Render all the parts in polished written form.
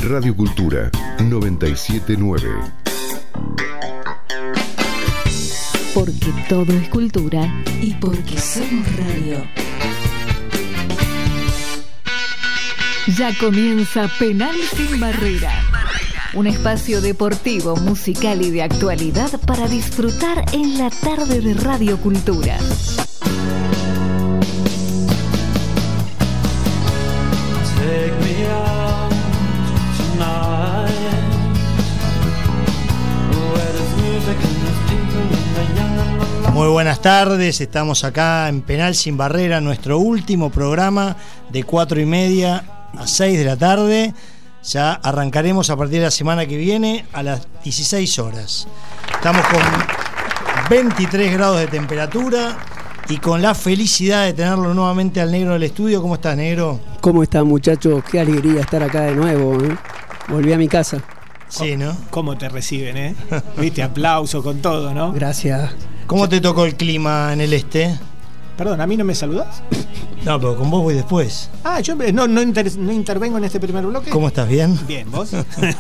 Radio Cultura 979. Porque todo es cultura y porque somos radio. Ya comienza Penal sin Barrera. Un espacio deportivo, musical y de actualidad para disfrutar en la tarde de Radio Cultura. Muy buenas tardes, estamos acá en Penal sin Barrera, nuestro último programa de 4:30 a 6 de la tarde. Ya arrancaremos a partir de la semana que viene a las 16 horas. Estamos con 23 grados de temperatura y con la felicidad de tenerlo nuevamente al Negro del estudio. ¿Cómo estás, Negro? ¿Cómo están, muchachos? Qué alegría estar acá de nuevo, ¿eh? Volví a mi casa. Sí, ¿no? ¿Cómo te reciben, eh? Viste, aplauso con todo, ¿no? Gracias. ¿Cómo te tocó el clima en el este? Perdón, ¿a mí no me saludás? No, pero con vos voy después. Ah, yo no intervengo en este primer bloque. ¿Cómo estás? ¿Bien? Bien, ¿vos?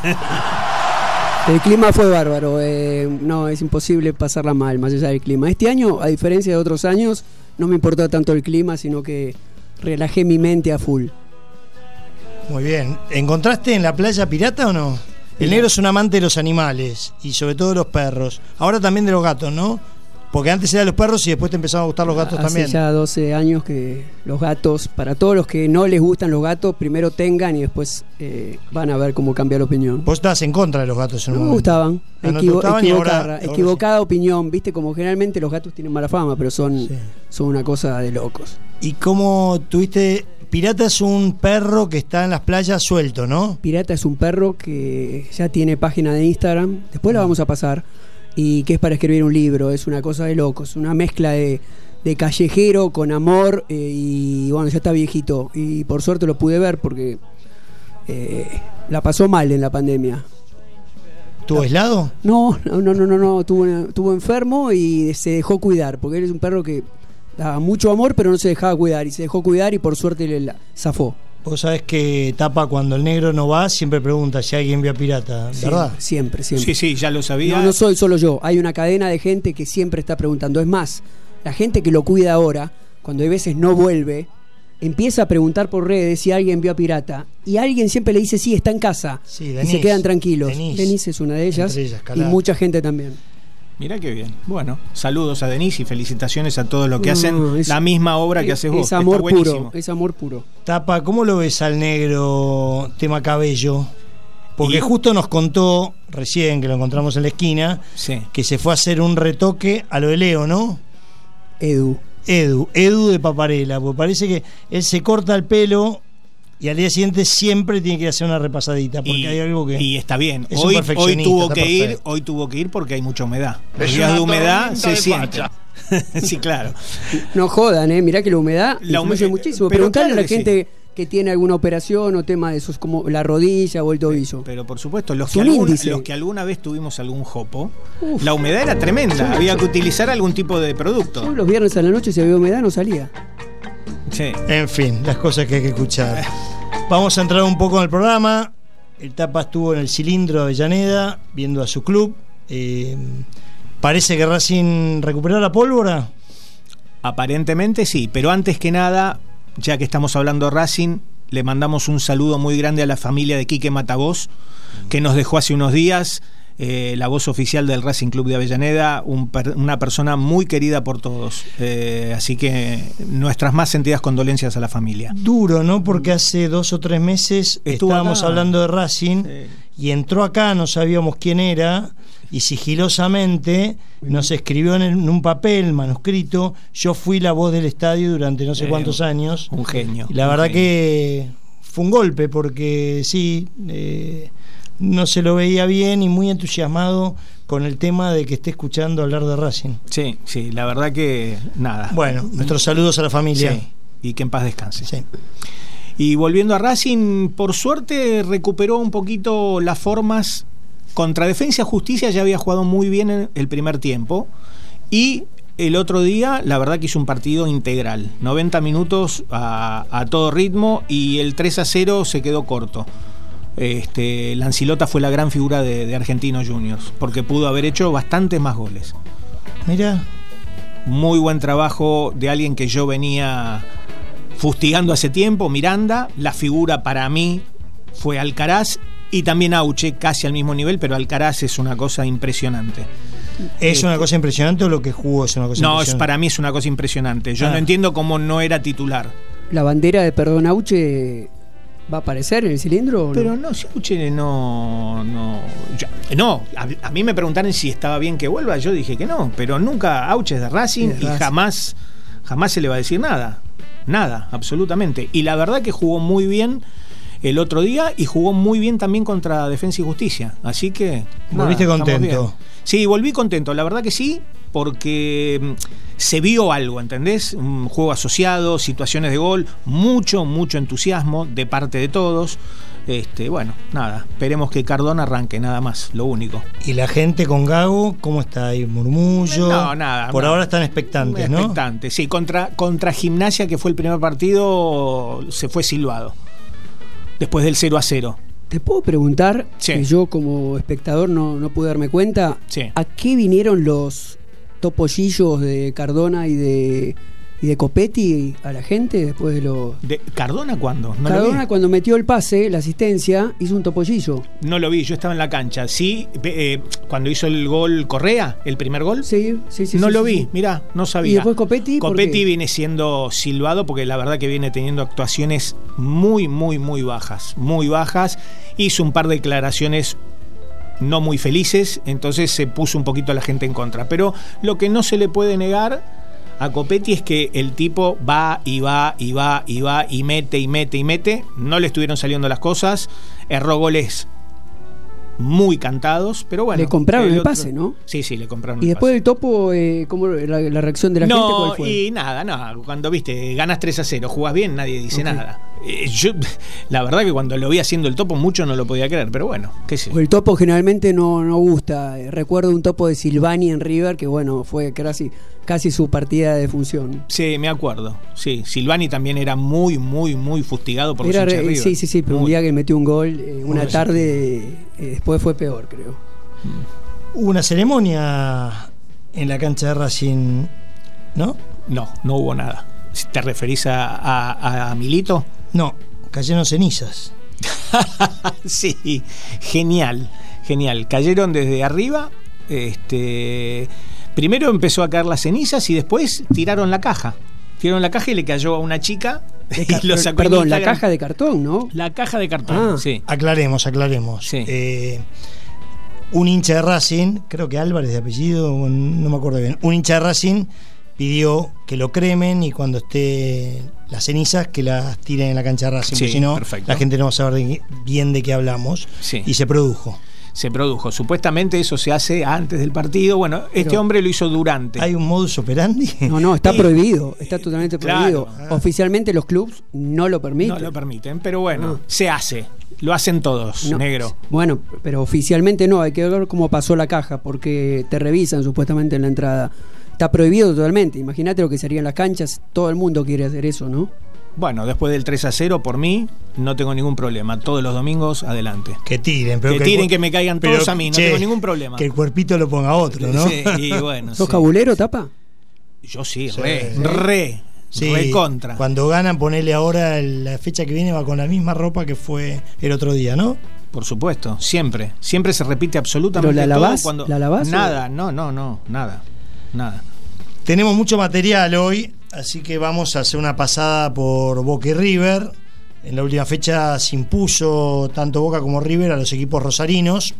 El clima fue bárbaro. No, es imposible pasarla mal, más allá del clima. Este año, a diferencia de otros años, no me importó tanto el clima, sino que relajé mi mente a full. Muy bien. ¿Encontraste en la playa pirata o no? El Negro es un amante de los animales y sobre todo de los perros. Ahora también de los gatos, ¿no? Porque antes eran los perros y después te empezaron a gustar los gatos también. Hace ya 12 años que los gatos, para todos los que no les gustan los gatos, primero tengan y después van a ver cómo cambia la opinión. Vos estabas en contra de los gatos en un momento. No me gustaban. Equivocada opinión, viste, como generalmente los gatos tienen mala fama, pero son una cosa de locos. ¿Y cómo tuviste? Pirata es un perro que está en las playas suelto, ¿no? Pirata es un perro que ya tiene página de Instagram, después la vamos a pasar, y que es para escribir un libro. Es una cosa de locos, una mezcla de callejero con amor, y bueno, ya está viejito y por suerte lo pude ver porque la pasó mal en la pandemia. ¿Estuvo aislado? No, estuvo enfermo y se dejó cuidar, porque él es un perro que daba mucho amor pero no se dejaba cuidar, y se dejó cuidar y por suerte le zafó. Vos sabés que Tapa, cuando el Negro no va, siempre pregunta si alguien vio a Pirata, ¿verdad? Siempre. Sí, ya lo sabía. No soy solo yo, hay una cadena de gente que siempre está preguntando. Es más, la gente que lo cuida ahora, cuando hay veces no vuelve, empieza a preguntar por redes si alguien vio a Pirata, y alguien siempre le dice sí, está en casa, sí, y Denise, se quedan tranquilos. Denise es una de ellas, y mucha gente también. Mirá qué bien. Bueno, saludos a Denise y felicitaciones a todos los que hacen la misma obra que haces vos. Es amor puro, es amor puro. Tapa, ¿cómo lo ves al Negro tema cabello? Porque justo nos contó recién, que lo encontramos en la esquina, que se fue a hacer un retoque a lo de Leo, ¿no? Edu de Paparela, porque parece que él se corta el pelo y al día siguiente siempre tiene que hacer una repasadita, porque hay algo que... Y está bien. Hoy tuvo que ir porque hay mucha humedad. Los días de humedad se siente. Sí, claro. No jodan, mirá que la humedad influye muchísimo. Preguntarle a la gente que tiene alguna operación o tema de esos, como la rodilla o el tobillo. Pero por supuesto, los que alguna vez tuvimos algún jopo, la humedad era tremenda. Había que utilizar algún tipo de producto. Yo los viernes a la noche, si había humedad, no salía. Sí. En fin, las cosas que hay que escuchar. Vamos a entrar un poco en el programa. El Tapa estuvo en el Cilindro de Avellaneda viendo a su club. Parece que Racing recuperó la pólvora. Aparentemente sí, pero antes que nada, ya que estamos hablando de Racing, le mandamos un saludo muy grande a la familia de Quique Matavós, que nos dejó hace unos días. La voz oficial del Racing Club de Avellaneda, una persona muy querida por todos, así que nuestras más sentidas condolencias a la familia. Duro, ¿no? Porque hace 2 o 3 meses estábamos hablando de Racing y entró acá, no sabíamos quién era, y sigilosamente nos escribió en un papel manuscrito: yo fui la voz del estadio durante no sé cuántos años. Un genio. Y la verdad que fue un golpe, porque no se lo veía bien y muy entusiasmado con el tema de que esté escuchando hablar de Racing. Sí, la verdad que nada. Bueno, nuestros saludos a la familia. Sí, y que en paz descanse. Sí. Y volviendo a Racing, por suerte recuperó un poquito las formas. Contra Defensa y Justicia ya había jugado muy bien en el primer tiempo, y el otro día la verdad que hizo un partido integral, 90 minutos a todo ritmo, y el 3-0 se quedó corto. Lancilota fue la gran figura de Argentinos Juniors, porque pudo haber hecho bastantes más goles. Mira. Muy buen trabajo de alguien que yo venía fustigando hace tiempo, Miranda. La figura para mí fue Alcaraz y también Auche, casi al mismo nivel, pero Alcaraz es una cosa impresionante. ¿Es una cosa impresionante o lo que jugó es una cosa impresionante? No, para mí es una cosa impresionante. Yo no entiendo cómo no era titular. ¿La bandera de perdón Auche va a aparecer en el cilindro o no? Pero no, si Auche no, a mí me preguntaron si estaba bien que vuelva, yo dije que no, pero nunca. Auche es de Racing y jamás se le va a decir nada, absolutamente. Y la verdad que jugó muy bien el otro día y jugó muy bien también contra Defensa y Justicia, así que ¿volviste contento? Sí, volví contento, la verdad que sí, porque se vio algo, ¿entendés? Un juego asociado, situaciones de gol, mucho entusiasmo de parte de todos. Bueno, nada, esperemos que Cardona arranque, nada más, lo único. ¿Y la gente con Gago, cómo está ahí? ¿Murmullo? No, nada. Por ahora están expectantes, ¿no? Expectantes, sí, contra Gimnasia, que fue el primer partido, se fue silbado, después del 0-0. ¿Te puedo preguntar, sí, que yo como espectador no pude darme cuenta, sí, a qué vinieron los topollillos de Cardona y de Copetti a la gente después de los... ¿Cardona cuándo? No Cardona cuando metió el pase, la asistencia, hizo un topollillo. No lo vi, yo estaba en la cancha. Sí, cuando hizo el gol Correa, el primer gol. Sí. No lo vi, mirá, no sabía. ¿Y después Copetti? Copetti viene siendo silbado porque la verdad que viene teniendo actuaciones muy bajas. Muy bajas. Hizo un par de declaraciones no muy felices, entonces se puso un poquito a la gente en contra. Pero lo que no se le puede negar a Copetti es que el tipo va y mete. No le estuvieron saliando las cosas. Erró goles muy cantados, pero bueno. Le compraron el pase, ¿no? Sí, le compraron y el después pase. Del topo, ¿cómo la reacción de la gente cuál fue? Y nada, cuando viste, ganas 3-0, jugás bien, nadie dice nada. Yo, la verdad que cuando lo vi haciendo el topo, mucho no lo podía creer, pero bueno, qué sé yo. El topo generalmente no gusta. Recuerdo un topo de Silvani en River, que bueno, fue casi su partida de función. Sí, me acuerdo. Sí, Silvani también era muy fustigado por los hinchas de River. Sí, pero un día que metió un gol, una tarde, después fue peor, creo. Hubo una ceremonia en la cancha de Racing, ¿no? No hubo nada. ¿Te referís a Milito? No, cayeron cenizas. Sí, genial. Cayeron desde arriba. Primero empezó a caer las cenizas y después tiraron la caja. Tiraron la caja y le cayó a una chica y lo sacó. Perdón, la caja de cartón, ¿no? La caja de cartón, sí. Aclaremos. Sí. Un hincha de Racing, creo que Álvarez de apellido, no me acuerdo bien. Un hincha de Racing pidió que lo cremen y cuando esté las cenizas que las tiren en la cancha de Racing, porque si no, la gente no va a saber bien de qué hablamos. Sí. Y se produjo. Supuestamente eso se hace antes del partido. Bueno, este hombre lo hizo durante. ¿Hay un modus operandi? No, está prohibido, está totalmente prohibido. Claro. Oficialmente los clubes no lo permiten. No lo permiten, pero bueno, se hace. Lo hacen todos, negro. Bueno, pero oficialmente no, hay que ver cómo pasó la caja, porque te revisan supuestamente en la entrada. Está prohibido totalmente. Imagínate lo que sería en las canchas. Todo el mundo quiere hacer eso, ¿no? Bueno, después del 3-0, por mí, no tengo ningún problema. Todos los domingos, adelante. Que tiren. Que me caigan todos a mí, no tengo ningún problema. Que el cuerpito lo ponga otro, ¿no? Sí, y bueno. ¿Sos cabulero, Tapa? Yo sí, re contra. Cuando ganan, ponele ahora la fecha que viene, va con la misma ropa que fue el otro día, ¿no? Por supuesto, siempre se repite absolutamente ¿Pero la todo. lavás? Cuando... ¿La lavás? Nada, no, nada. Tenemos mucho material hoy, así que vamos a hacer una pasada por Boca y River. En la última fecha se impuso tanto Boca como River a los equipos rosarinos.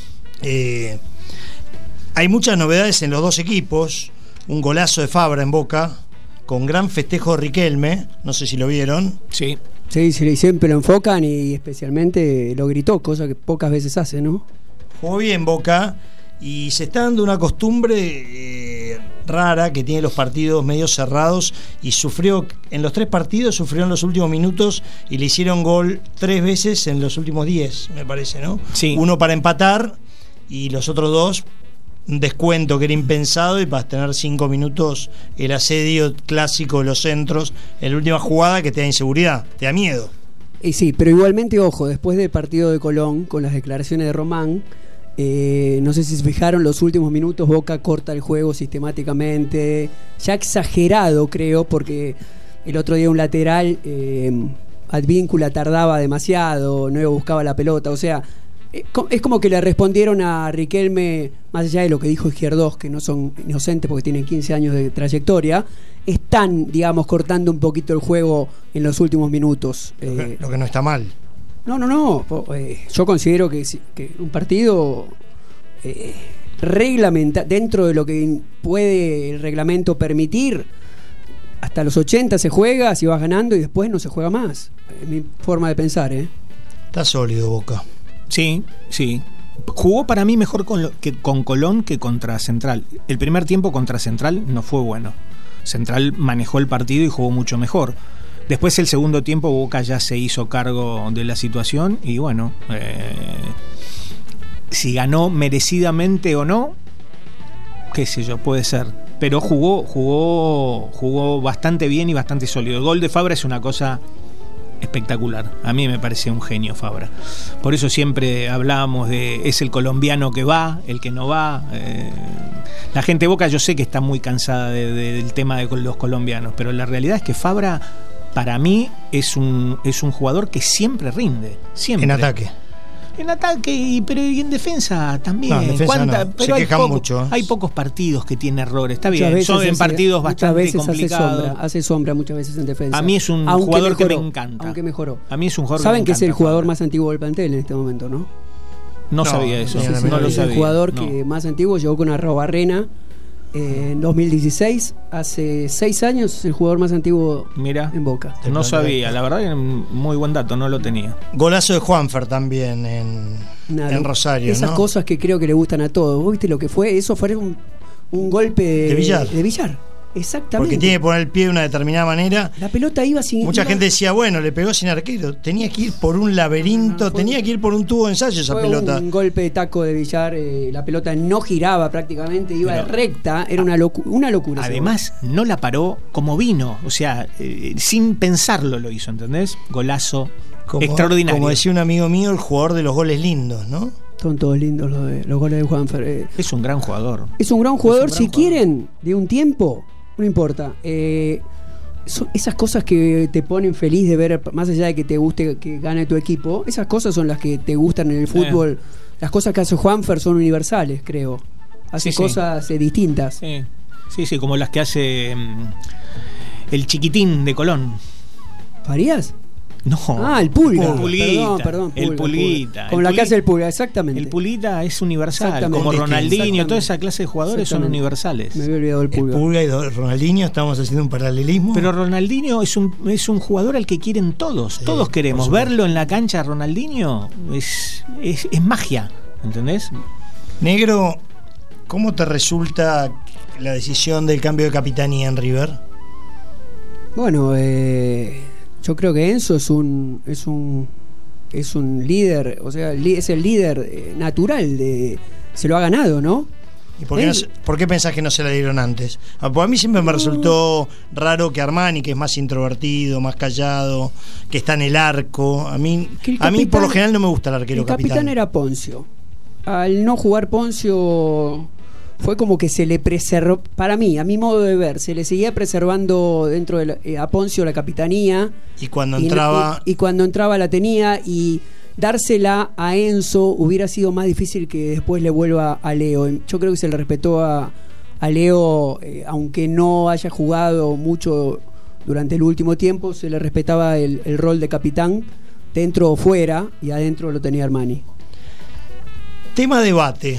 Hay muchas novedades en los dos equipos. Un golazo de Fabra en Boca, con gran festejo de Riquelme, no sé si lo vieron. Sí, siempre lo enfocan y especialmente lo gritó, cosa que pocas veces hace, ¿no? Jugó bien Boca y se está dando una costumbre rara que tiene los partidos medio cerrados, y sufrió en los 3 partidos, sufrió en los últimos minutos y le hicieron gol 3 veces en los últimos 10, me parece, ¿no? Sí. Uno para empatar y los otros 2 un descuento que era impensado, y para tener 5 minutos el asedio clásico de los centros en la última jugada, que te da inseguridad, te da miedo. Y sí, pero igualmente, ojo, después del partido de Colón, con las declaraciones de Román, no sé si se fijaron, los últimos minutos Boca corta el juego sistemáticamente, ya exagerado creo, porque el otro día un lateral, Advíncula tardaba demasiado, no buscaba la pelota, o sea, es como que le respondieron a Riquelme, más allá de lo que dijo Izquierdos, que no son inocentes porque tienen 15 años de trayectoria, están, digamos, cortando un poquito el juego en los últimos minutos. Lo que no está mal. No. Yo considero que un partido dentro de lo que puede el reglamento permitir, hasta los 80 se juega, si vas ganando, y después no se juega más. Es mi forma de pensar, Está sólido Boca. Sí. Jugó para mí mejor con Colón que contra Central. El primer tiempo contra Central no fue bueno. Central manejó el partido y jugó mucho mejor. Después el segundo tiempo Boca ya se hizo cargo de la situación y bueno, si ganó merecidamente o no, qué sé yo, puede ser. Pero jugó bastante bien y bastante sólido. El gol de Fabra es una cosa espectacular. A mí me parece un genio Fabra. Por eso siempre hablábamos de es el colombiano que va, el que no va. La gente de Boca yo sé que está muy cansada del tema de los colombianos, pero la realidad es que Fabra para mí es un jugador que siempre rinde, siempre. En ataque, pero y en defensa también. No, en defensa no. Pero se quejan mucho. Hay pocos partidos que tiene errores. Está bien, son en partidos bastante complicados. Hace sombra muchas veces en defensa. A mí es un jugador que me encanta. Aunque mejoró. A mí es un jugador Saben que es el jugador más antiguo del plantel en este momento, ¿no? No sabía eso. No lo sabía. Es el jugador que más antiguo llegó con Arrobarrena en 2016, hace 6 años, el jugador más antiguo en Boca. No sabía, la verdad que muy buen dato, no lo tenía. Golazo de Juanfer también en Rosario. Esas cosas que creo que le gustan a todos. ¿Vos viste lo que fue? Eso fue un golpe de billar. Exactamente. Porque tiene que poner el pie de una determinada manera. La pelota iba sin... Mucha gente decía, bueno, le pegó sin arquero. Tenía que ir por un laberinto, tenía que ir por un tubo de ensayo esa pelota. Un golpe de taco de billar, la pelota no giraba prácticamente, iba recta, era una locura. Además, no la paró como vino, o sea, sin pensarlo lo hizo, ¿entendés? Golazo extraordinario. Como decía un amigo mío, el jugador de los goles lindos, ¿no? Son todos lindos los goles de Juanfer. Es un gran jugador. Es un gran jugador, si quieren, de un tiempo... No importa, son esas cosas que te ponen feliz de ver, más allá de que te guste que gane tu equipo, esas cosas son las que te gustan en el fútbol. Las cosas que hace Juanfer son universales, creo. Hace cosas distintas. Sí, como las que hace el chiquitín de Colón. ¿Farías? No. El Pulga. Perdón, el Pulguita. Como la que hace el Pulga, exactamente. El Pulguita es universal, como Ronaldinho, toda esa clase de jugadores son universales. Me había olvidado del Pulga. El Pulga y Ronaldinho, estamos haciendo un paralelismo. Pero Ronaldinho es un jugador al que quieren todos. Todos queremos verlo en la cancha. Ronaldinho es magia, ¿entendés? Negro, ¿cómo te resulta la decisión del cambio de capitanía en River? Bueno, yo creo que Enzo es un líder, o sea, es el líder natural, se lo ha ganado, ¿no? ¿Y por qué pensás que no se la dieron antes? Pues a mí siempre me resultó raro que Armani, que es más introvertido, más callado, que está en el arco, a mí por lo general no me gusta el arquero capitán. El capitán era Poncio. Al no jugar Poncio... Fue como que se le preservó, para mí, a mi modo de ver, se le seguía preservando dentro de a Poncio la capitanía. Y cuando entraba... Y cuando entraba la tenía, y dársela a Enzo hubiera sido más difícil que después le vuelva a Leo. Yo creo que se le respetó a Leo, aunque no haya jugado mucho durante el último tiempo, se le respetaba el rol de capitán, dentro o fuera, y adentro lo tenía Armani. Tema debate.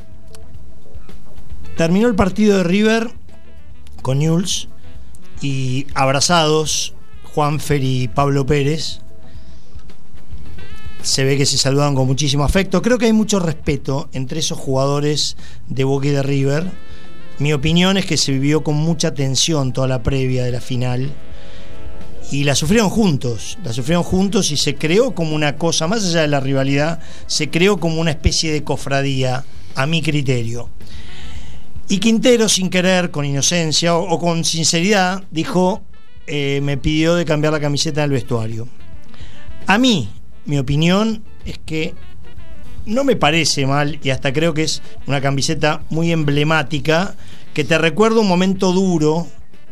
Terminó el partido de River con Newell's y abrazados Juanfer y Pablo Pérez. Se ve que se saludan con muchísimo afecto. Creo que hay mucho respeto entre esos jugadores de Boca y de River. Mi opinión es que se vivió con mucha tensión toda la previa de la final y la sufrieron juntos y se creó como una cosa, más allá de la rivalidad, se creó como una especie de cofradía, a mi criterio. Y Quintero, sin querer, con inocencia o con sinceridad, dijo, me pidió de cambiar la camiseta del vestuario. A mí, mi opinión es que no me parece mal, y hasta creo que es una camiseta muy emblemática, que te recuerda un momento duro,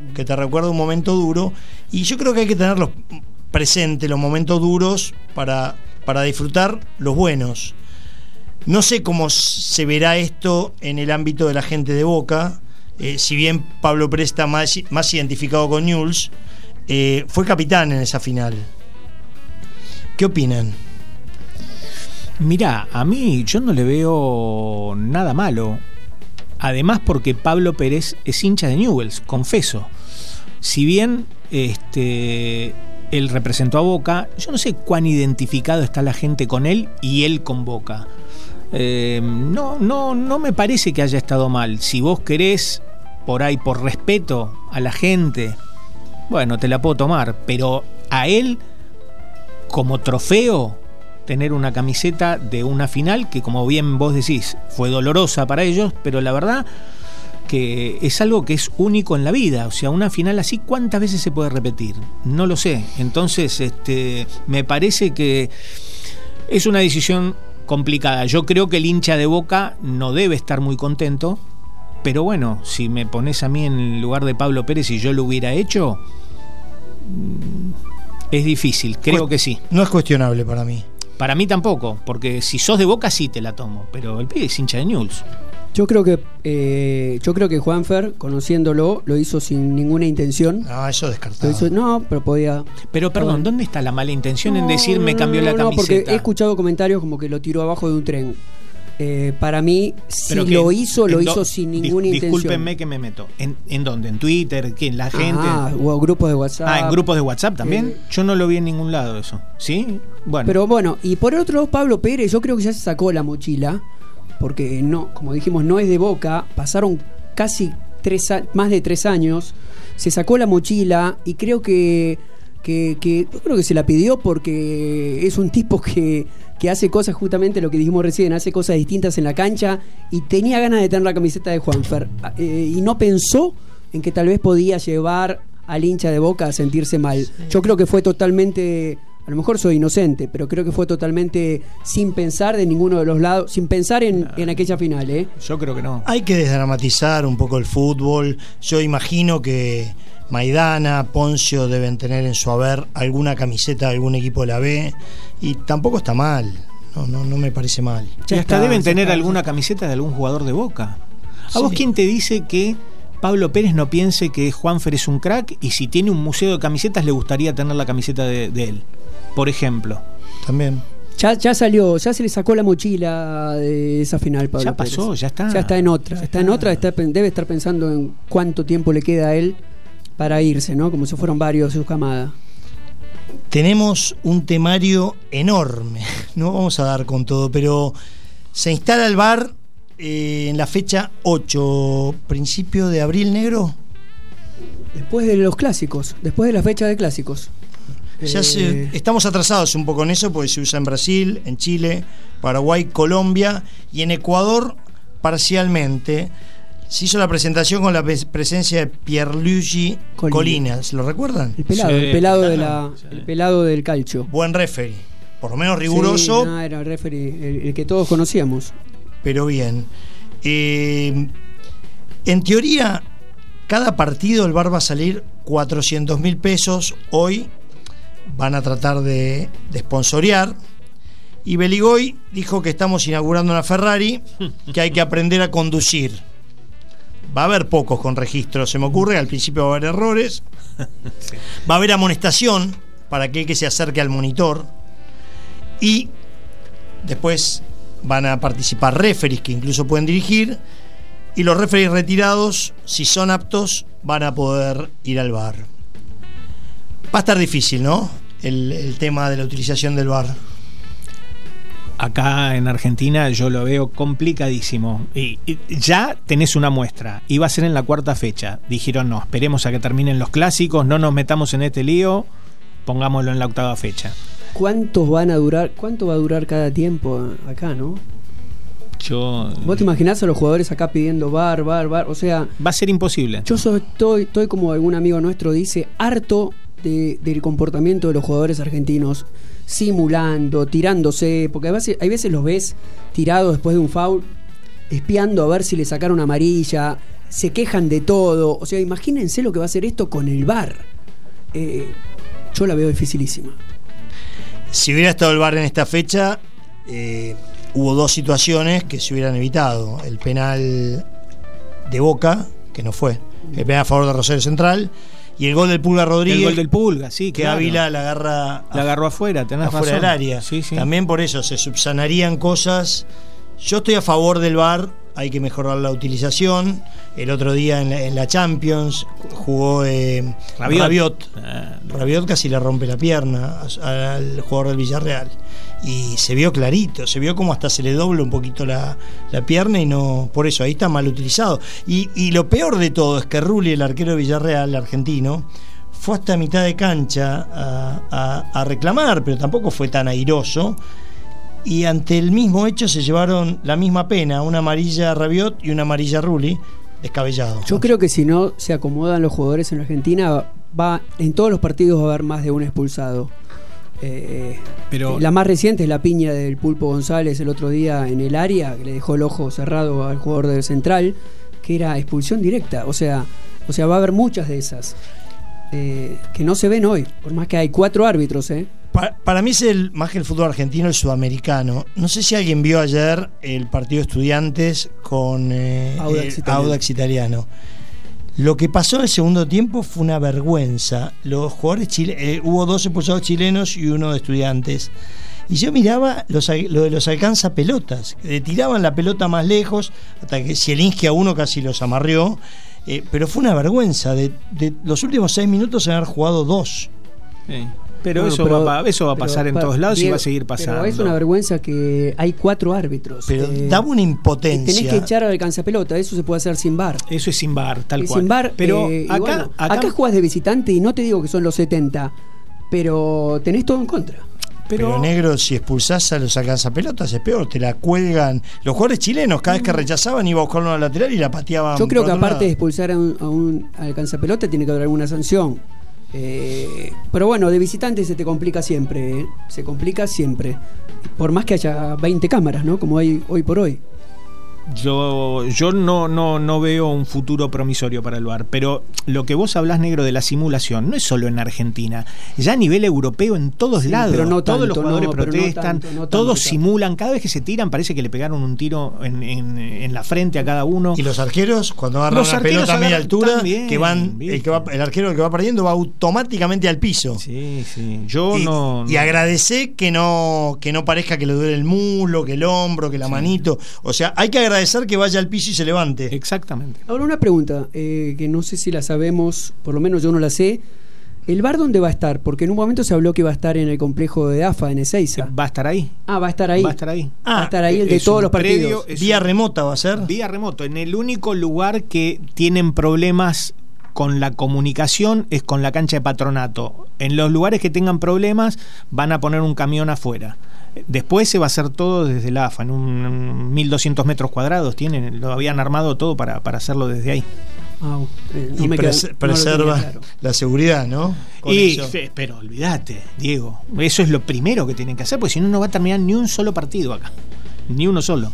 y yo creo que hay que tenerlos presentes, los momentos duros, para disfrutar los buenos. No sé cómo se verá esto en el ámbito de la gente de Boca, si bien Pablo Pérez está más identificado con Newell's, fue capitán en esa final. ¿Qué opinan? Mirá, a mí yo no le veo nada malo. Además porque Pablo Pérez es hincha de Newell's, confeso. Si bien él representó a Boca, yo no sé cuán identificado está la gente con él y él con Boca. No me parece que haya estado mal. Si vos querés, por ahí, por respeto a la gente, bueno, te la puedo tomar. Pero a él, como trofeo, tener una camiseta de una final que, como bien vos decís, fue dolorosa para ellos, pero la verdad que es algo que es único en la vida. O sea, una final así, ¿cuántas veces se puede repetir? No lo sé. Entonces, me parece que es una decisión complicada. Yo creo que el hincha de Boca no debe estar muy contento, pero bueno, si me pones a mí en el lugar de Pablo Pérez y yo lo hubiera hecho, es difícil. Creo que sí. No es cuestionable para mí. Para mí tampoco, porque si sos de Boca sí te la tomo, pero el pibe es hincha de Newell's. Yo creo que Juanfer, conociéndolo, lo hizo sin ninguna intención. No, eso descartado. No, pero podía. Pero perdón, ¿dónde está la mala intención en decir me cambió la camiseta? No, porque he escuchado comentarios como que lo tiró abajo de un tren. Para mí, si lo hizo sin ninguna intención. Discúlpenme que me meto. ¿En dónde? ¿En Twitter? ¿Quién? ¿La gente? O grupos de WhatsApp. ¿En grupos de WhatsApp también? Yo no lo vi en ningún lado eso. ¿Sí? Bueno. Pero bueno, y por otro lado, Pablo Pérez, yo creo que ya se sacó la mochila, porque no, como dijimos, no es de Boca. Pasaron casi más de 3 años. Se sacó la mochila y creo que se la pidió porque es un tipo que hace cosas, justamente lo que dijimos recién, hace cosas distintas en la cancha, y tenía ganas de tener la camiseta de Juanfer, y no pensó en que tal vez podía llevar al hincha de Boca a sentirse mal. Sí. Yo creo que fue totalmente, a lo mejor soy inocente, pero creo que fue totalmente sin pensar de ninguno de los lados, sin pensar en aquella final. Yo creo que no. Hay que desdramatizar un poco el fútbol. Yo imagino que Maidana, Poncio deben tener en su haber alguna camiseta de algún equipo de la B, y tampoco está mal. No me parece mal. Y hasta deben tener alguna camiseta de algún jugador de Boca. ¿A vos quién te dice que Pablo Pérez no piense que Juanfer es un crack y si tiene un museo de camisetas le gustaría tener la camiseta de él? Por ejemplo. También. Ya salió, ya se le sacó la mochila de esa final, Pablo Ya pasó, Pérez. ya está. Ya está en otra. Debe estar pensando en cuánto tiempo le queda a él para irse, ¿no? Como si fueron varios de su camada. Tenemos un temario enorme, no vamos a dar con todo, pero se instala el VAR en la fecha 8, principio de abril, negro. Después de los clásicos, después de la fecha de clásicos. Estamos atrasados un poco en eso, porque se usa en Brasil, en Chile, Paraguay, Colombia y en Ecuador parcialmente. Se hizo la presentación con la presencia de Pierluigi Colinas, ¿lo recuerdan? El pelado del calcio. Buen referee, por lo menos riguroso. Sí, era el referee, el que todos conocíamos. Pero bien. En teoría, cada partido el VAR va a salir 400.000 pesos. Hoy van a tratar de sponsorear. Y Beligoy dijo que estamos inaugurando una Ferrari, que hay que aprender a conducir. Va a haber pocos con registro, se me ocurre, al principio va a haber errores. Sí. Va a haber amonestación para aquel que se acerque al monitor. Y después van a participar referees que incluso pueden dirigir. Y los referees retirados, si son aptos, van a poder ir al VAR. Va a estar difícil, ¿no? El tema de la utilización del VAR. Acá en Argentina yo lo veo complicadísimo. Y ya tenés una muestra. Iba a ser en la 4ª fecha. Dijeron no, esperemos a que terminen los clásicos, no nos metamos en este lío, pongámoslo en la 8ª fecha. ¿Cuánto va a durar cada tiempo acá, no? ¿Vos te imaginás a los jugadores acá pidiendo VAR? O sea, va a ser imposible. Yo estoy como algún amigo nuestro dice, harto del comportamiento de los jugadores argentinos. simulando, tirándose, porque hay veces los ves tirados después de un foul, espiando a ver si le sacaron amarilla, se quejan de todo. O sea, imagínense lo que va a hacer esto con el VAR. Yo la veo dificilísima. Si hubiera estado el VAR en esta fecha, hubo dos situaciones que se hubieran evitado. El penal de Boca, que no fue, el penal a favor de Rosario Central, y el gol del Pulga Rodríguez. El gol del Pulga, sí, que claro. Ávila la agarró afuera, tenés afuera razón. del área. Sí, sí. También por eso se subsanarían cosas. Yo estoy a favor del VAR, hay que mejorar la utilización. El otro día en la Champions jugó Rabiot. Rabiot casi le rompe la pierna al jugador del Villarreal. Y se vio clarito, se vio como hasta se le dobla un poquito la pierna y no, por eso ahí está mal utilizado. Y lo peor de todo es que Rulli, el arquero de Villarreal, el argentino, fue hasta mitad de cancha a reclamar, pero tampoco fue tan airoso. Y ante el mismo hecho se llevaron la misma pena, una amarilla a Rabiot y una amarilla a Rulli, descabellado. Yo creo que si no se acomodan los jugadores en Argentina, en todos los partidos va a haber más de un expulsado. Pero la más reciente es la piña del Pulpo González el otro día en el área, que le dejó el ojo cerrado al jugador del Central, que era expulsión directa. O sea va a haber muchas de esas que no se ven hoy, por más que hay 4 árbitros. Para mí es más que el fútbol argentino, el sudamericano. No sé si alguien vio ayer el partido de Estudiantes con Audax Italiano. Lo que pasó en el segundo tiempo fue una vergüenza. Los jugadores hubo 2 expulsados chilenos y 1 de Estudiantes. Y yo miraba lo de los alcanzapelotas. Tiraban la pelota más lejos, hasta que Zielinski a uno casi los amarreó. Pero fue una vergüenza. De los últimos 6 minutos haber jugado 2. Sí. Pero eso va a pasar en todos lados, Diego, y va a seguir pasando. Pero es una vergüenza que hay 4 árbitros. Pero daba una impotencia. Tenés que echar al alcanzapelota, eso se puede hacer sin VAR. Eso es sin VAR, tal cual. Sin VAR, pero acá jugás de visitante y no te digo que son los 70, pero tenés todo en contra. Pero negro, si expulsás a los alcanzapelotas es peor, te la cuelgan. Los jugadores chilenos, cada vez que rechazaban, iba a buscar una lateral y la pateaban. Yo creo que aparte de expulsar a un alcanzapelota, tiene que haber alguna sanción. Pero bueno, de visitante se te complica siempre, se complica siempre, por más que haya 20 cámaras, ¿no? Como hay hoy por hoy. Yo no veo un futuro promisorio para el VAR, pero lo que vos hablás, negro, de la simulación no es solo en Argentina, ya a nivel europeo en todos lados, pero no todos tanto, los jugadores protestan, no tanto, todos simulan, cada vez que se tiran parece que le pegaron un tiro en la frente a cada uno. Y los arqueros, cuando agarran la pelota a media altura, también, que van, el arquero que va perdiendo va automáticamente al piso. Sí. Y agradecé que no parezca que le duele el muslo, que el hombro, que la manito. O sea, hay que agradecer que vaya al piso y se levante. Exactamente. Ahora una pregunta, que no sé si la sabemos, por lo menos yo no la sé. ¿El VAR dónde va a estar? Porque en un momento se habló que iba a estar en el complejo de AFA, en Ezeiza. Va a estar ahí. Va a estar ahí. Va a estar ahí. Va a estar ahí el de todos los partidos. Vía remota va a ser. Vía remoto. En el único lugar que tienen problemas con la comunicación es con la cancha de Patronato. En los lugares que tengan problemas van a poner un camión afuera. Después se va a hacer todo desde la AFA, en un 1200 metros cuadrados lo habían armado todo para hacerlo desde ahí. Y preserva la seguridad, ¿no? Pero olvídate, Diego, eso es lo primero que tienen que hacer, porque si no, no va a terminar ni un solo partido acá, ni uno solo.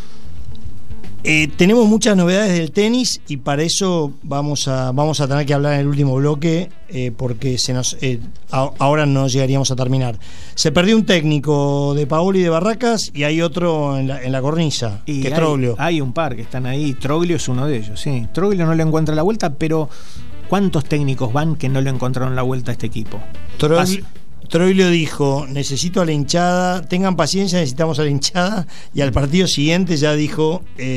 Tenemos muchas novedades del tenis y para eso vamos a tener que hablar en el último bloque, porque ahora no llegaríamos a terminar. Se perdió un técnico de Paoli de Barracas y hay otro en la cornisa, que es Troglio. Hay un par que están ahí, Troglio es uno de ellos, sí. Troglio no le encuentra la vuelta, pero ¿cuántos técnicos van que no le encontraron la vuelta a este equipo? Troglio dijo, necesito a la hinchada, tengan paciencia, necesitamos a la hinchada, y al partido siguiente ya dijo,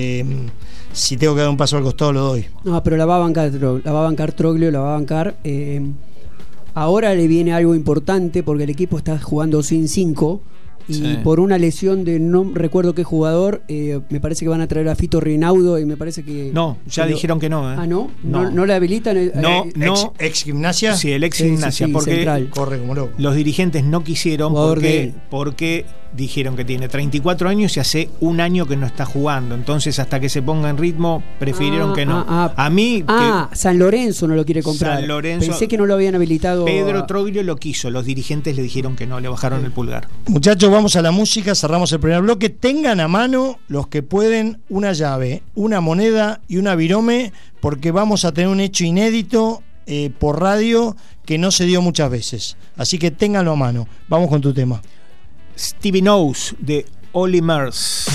si tengo que dar un paso al costado lo doy. No, pero la va a bancar Troglio, la va a bancar. Ahora le viene algo importante porque el equipo está jugando sin 5 y por una lesión de no recuerdo qué jugador, me parece que van a traer a Fito Rinaudo y me parece que... No, ya dijeron que no. Ah, ¿no? ¿No le habilitan? Ex Gimnasia. Sí, el ex Gimnasia, porque central. Corre como loco. Los dirigentes no quisieron porque dijeron que tiene 34 años y hace un año que no está jugando. Entonces, hasta que se ponga en ritmo, prefirieron que no. A mí... San Lorenzo no lo quiere comprar. San Lorenzo, pensé que no lo habían habilitado. Pedro Troglio lo quiso. Los dirigentes le dijeron que no, le bajaron el pulgar. Muchachos, vamos a la música, cerramos el primer bloque. Tengan a mano, los que pueden, una llave, una moneda y una virome, porque vamos a tener un hecho inédito por radio que no se dio muchas veces. Así que ténganlo a mano. Vamos con tu tema. Stevie Knows de Olly Murs.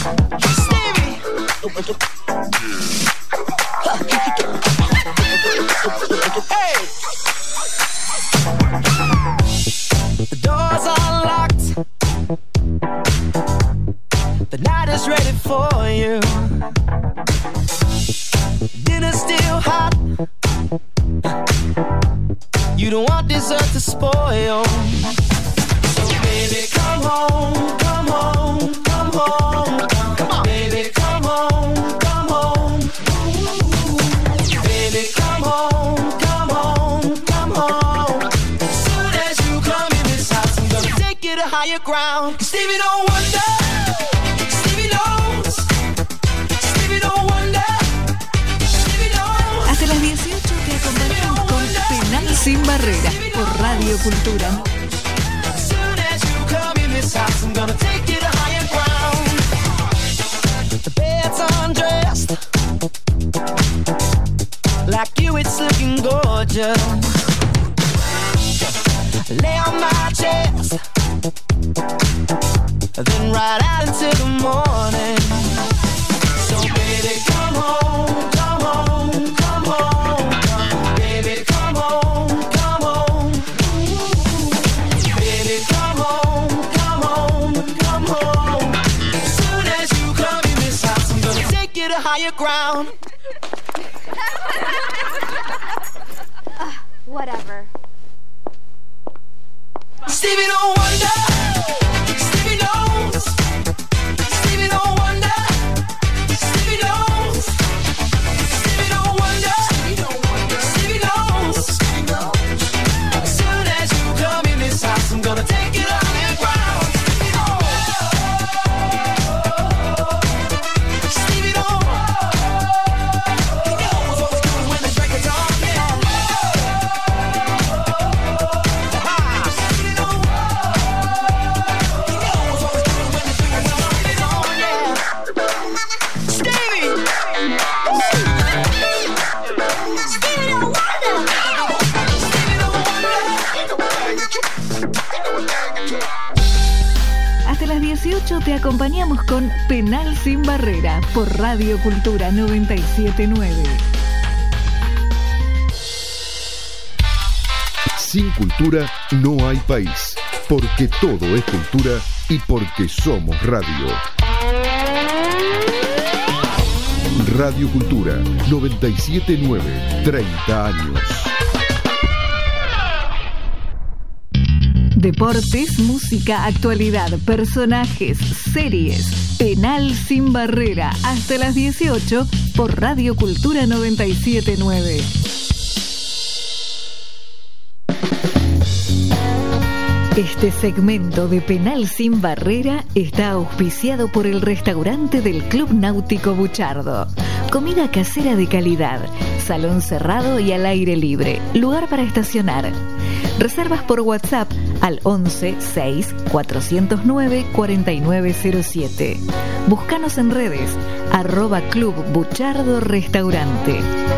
The doors are locked. The night is ready for you. Dinner's still hot. You don't want dessert to spoil. So baby, come home, come home, come home. Come on, baby, come home, come home. Baby, come home, come home, come home. As soon as you come in this house, I'm gonna take you to higher ground. 'Cause Stevie don't wonder, Stevie knows, Stevie don't wonder, Stevie knows. Hasta las 18 te acompañamos con Penal Sin Barrera por Radio Cultura. I'm gonna take you to higher ground. The bed's undressed. Like you, it's looking gorgeous. Lay on my chest. Then ride out into the morning. So baby, come home, come home, come home. Baby, come home, come home. Baby, come home. As soon as you come in this house, I'm gonna take you to higher ground. Whatever. Stevie don't wonder, Stevie knows, Stevie don't wonder, Stevie knows, Stevie don't wonder, Stevie knows. As soon as you come in this house, I'm gonna take you to higher ground. Hasta las 18 te acompañamos con Penal Sin Barrera por Radio Cultura 979. Sin cultura no hay país, porque todo es cultura y porque somos radio. Radio Cultura 979, 30 años. Deportes, música, actualidad, personajes, series. Penal Sin Barrera hasta las 18 por Radio Cultura 979. Este segmento de Penal Sin Barrera está auspiciado por el restaurante del Club Náutico Buchardo. Comida casera de calidad, salón cerrado y al aire libre, lugar para estacionar. Reservas por WhatsApp al 11 6 409 4907. Búscanos en redes @Club Buchardo Restaurante.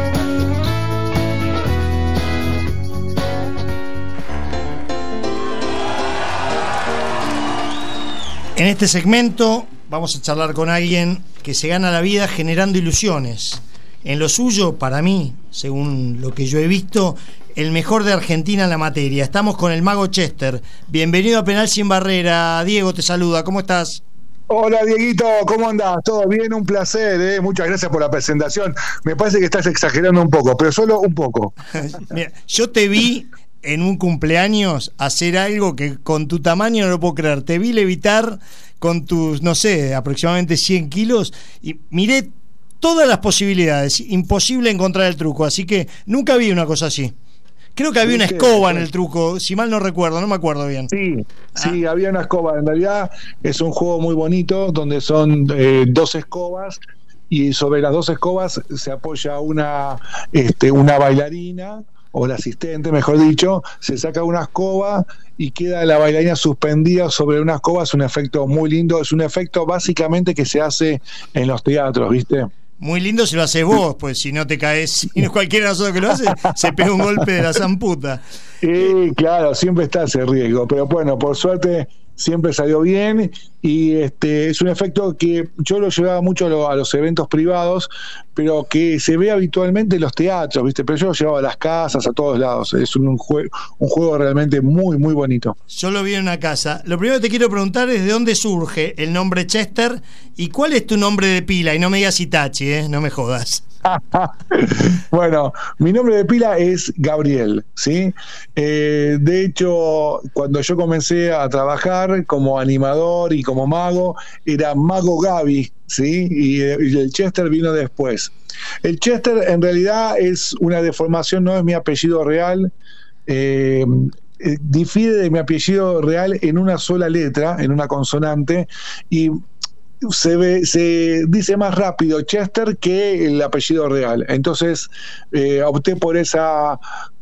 En este segmento vamos a charlar con alguien que se gana la vida generando ilusiones. En lo suyo, para mí, según lo que yo he visto, el mejor de Argentina en la materia. Estamos con el mago Chester. Bienvenido a Penal Sin Barrera. Diego te saluda, ¿cómo estás? Hola Dieguito, ¿cómo andás? ¿Todo bien? Un placer, muchas gracias por la presentación. Me parece que estás exagerando un poco, pero solo un poco. Mira, yo te vi en un cumpleaños hacer algo que con tu tamaño no lo puedo creer. Te vi levitar con tus, no sé, aproximadamente 100 kilos y miré todas las posibilidades. Imposible encontrar el truco, así que nunca vi una cosa así. Creo que había una escoba en el truco, si mal no recuerdo, no me acuerdo bien. Sí, había una escoba. En realidad es un juego muy bonito donde son 2 escobas y sobre las 2 escobas se apoya una bailarina o la asistente, mejor dicho, se saca una escoba y queda la bailarina suspendida sobre una escoba. Es un efecto muy lindo, es un efecto básicamente que se hace en los teatros, ¿viste? Muy lindo si lo haces vos, pues si no te caes, si no cualquiera de nosotros que lo hace, se pega un golpe de la zamputa. Claro, siempre está ese riesgo, pero bueno, por suerte siempre salió bien y es un efecto que yo lo llevaba mucho a los eventos privados, pero que se ve habitualmente en los teatros, ¿viste? Pero yo lo llevaba a las casas, a todos lados. Es un juego realmente muy, muy bonito. Yo lo vi en una casa. Lo primero que te quiero preguntar es de dónde surge el nombre Chester y cuál es tu nombre de pila. Y no me digas Itachi, no me jodas. Bueno, mi nombre de pila es Gabriel, ¿sí? De hecho, cuando yo comencé a trabajar como animador y como mago, era Mago Gaby, ¿sí? Y el Chester vino después. El Chester en realidad es una deformación, no es mi apellido real. Difiere de mi apellido real en una sola letra, en una consonante, y se dice más rápido Chester que el apellido real. Entonces opté por esa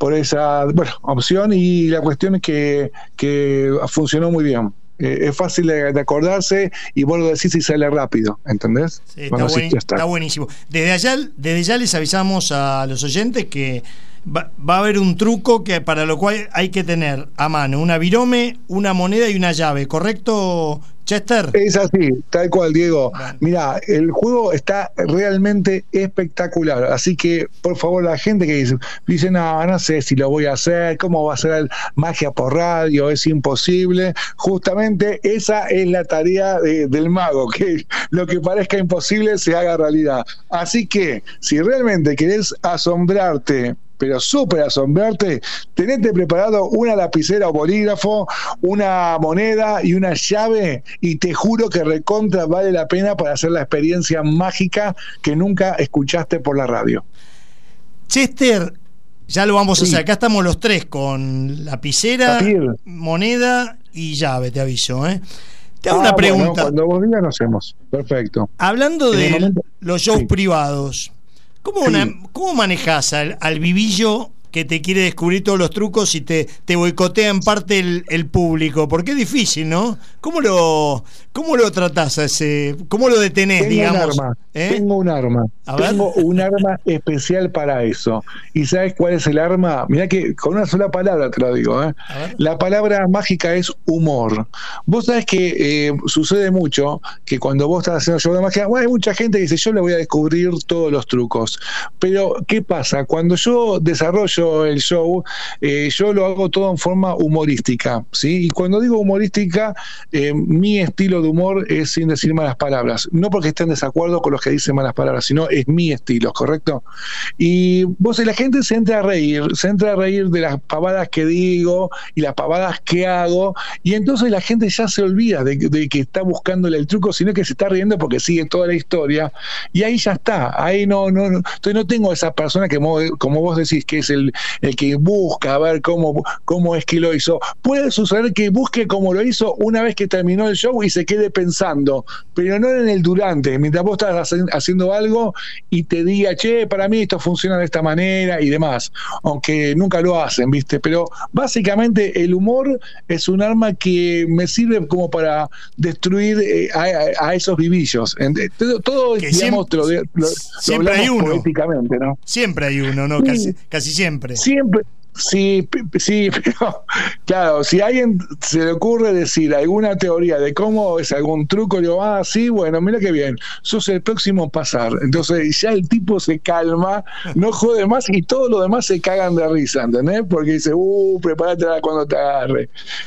opción y la cuestión es que funcionó muy bien. Es fácil de acordarse y vos lo decís y sale rápido, ¿entendés? Sí, está buenísimo. Desde ya les avisamos a los oyentes que va a haber un truco que para lo cual hay que tener a mano una virome, una moneda y una llave, ¿correcto, Chester? Es así, tal cual, Diego. Bueno. Mirá, el juego está realmente espectacular, así que por favor la gente que dice no sé si lo voy a hacer, cómo va a ser magia por radio, es imposible. Justamente esa es la tarea del mago, que lo que parezca imposible se haga realidad. Así que si realmente querés asombrarte, pero súper asombrarte, tenete preparado una lapicera o bolígrafo, una moneda y una llave, y te juro que recontra vale la pena para hacer la experiencia mágica que nunca escuchaste por la radio. Chester, ya lo vamos a hacer, acá estamos los tres con lapicera, moneda y llave, te aviso, Te hago una pregunta. Bueno, cuando vos digas lo hacemos, perfecto. Hablando de los shows privados, ¿cómo manejás al vivillo que te quiere descubrir todos los trucos y te boicotea en parte el público? Porque es difícil, ¿no? ¿Cómo lo tratás a ese? ¿Cómo lo detenés, digamos? Tengo un arma. Tengo un arma especial para eso. ¿Y sabes cuál es el arma? Mirá que con una sola palabra te lo digo, La palabra mágica es humor. Vos sabés que sucede mucho que cuando vos estás haciendo show de magia, hay mucha gente que dice, yo le voy a descubrir todos los trucos. Pero, ¿qué pasa? Cuando yo desarrollo el show, yo lo hago todo en forma humorística, ¿sí? Y cuando digo humorística, mi estilo de humor es sin decir malas palabras. No porque esté en desacuerdo con los que dicen malas palabras, sino es mi estilo, ¿correcto? Y la gente se entra a reír de las pavadas que digo y las pavadas que hago, y entonces la gente ya se olvida de que está buscándole el truco, sino que se está riendo porque sigue toda la historia, y ahí ya está. Ahí no. Entonces no tengo esa persona que, como vos decís, que es el que busca a ver cómo es que lo hizo. Puede suceder que busque cómo lo hizo una vez que terminó el show y se quede pensando, pero no en el durante, mientras vos estás haciendo algo y te diga, che, para mí esto funciona de esta manera y demás, aunque nunca lo hacen, ¿viste? Pero básicamente el humor es un arma que me sirve como para destruir a esos vivillos. Todo, que digamos, siempre hay uno. Poéticamente, ¿no? Siempre hay uno, ¿no? Casi siempre. Siempre. Sí, pero claro, si a alguien se le ocurre decir alguna teoría de cómo es algún truco, digo, sí, bueno, mira qué bien, sos el próximo pasar. Entonces ya el tipo se calma, no jode más y todos los demás se cagan de risa, ¿entendés? Porque dice, prepárate cuando te agarre.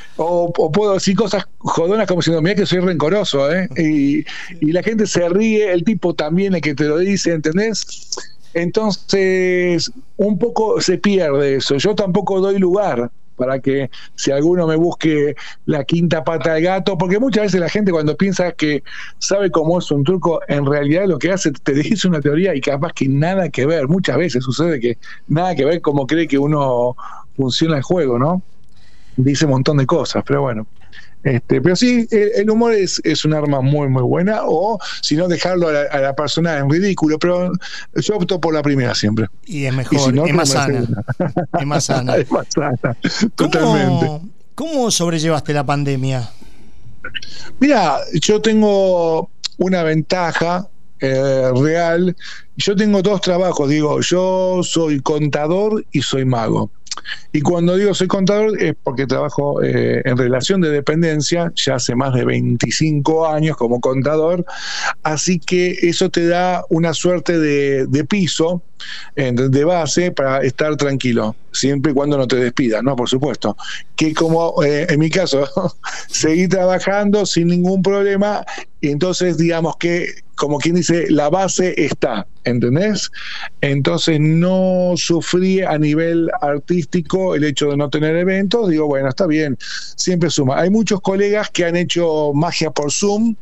O puedo decir cosas jodonas como diciendo, mira que soy rencoroso, y la gente se ríe, el tipo también el que te lo dice, ¿entendés? Entonces, un poco se pierde eso. Yo tampoco doy lugar para que si alguno me busque la quinta pata del gato, porque muchas veces la gente cuando piensa que sabe cómo es un truco, en realidad lo que hace, te dice una teoría y capaz que nada que ver, muchas veces sucede que nada que ver cómo cree que uno funciona el juego, ¿no? Dice un montón de cosas, pero bueno. Pero sí, el humor es un arma muy, muy buena, o si no, dejarlo a la persona en ridículo, pero yo opto por la primera siempre. Y es mejor, si no, es más sana. Es más sana. Es más sana, totalmente. ¿Cómo sobrellevaste la pandemia? Mira, yo tengo una ventaja real. Yo tengo 2 trabajos, digo, yo soy contador y soy mago. Y cuando digo soy contador es porque trabajo en relación de dependencia ya hace más de 25 años como contador, así que eso te da una suerte de piso, de base para estar tranquilo, siempre y cuando no te despidan, ¿no? Por supuesto. Que como en mi caso, seguí trabajando sin ningún problema, y entonces digamos que, como quien dice, la base está, ¿entendés? Entonces no sufrí a nivel artístico el hecho de no tener eventos, digo, bueno, está bien, siempre suma. Hay muchos colegas que han hecho magia por Zoom.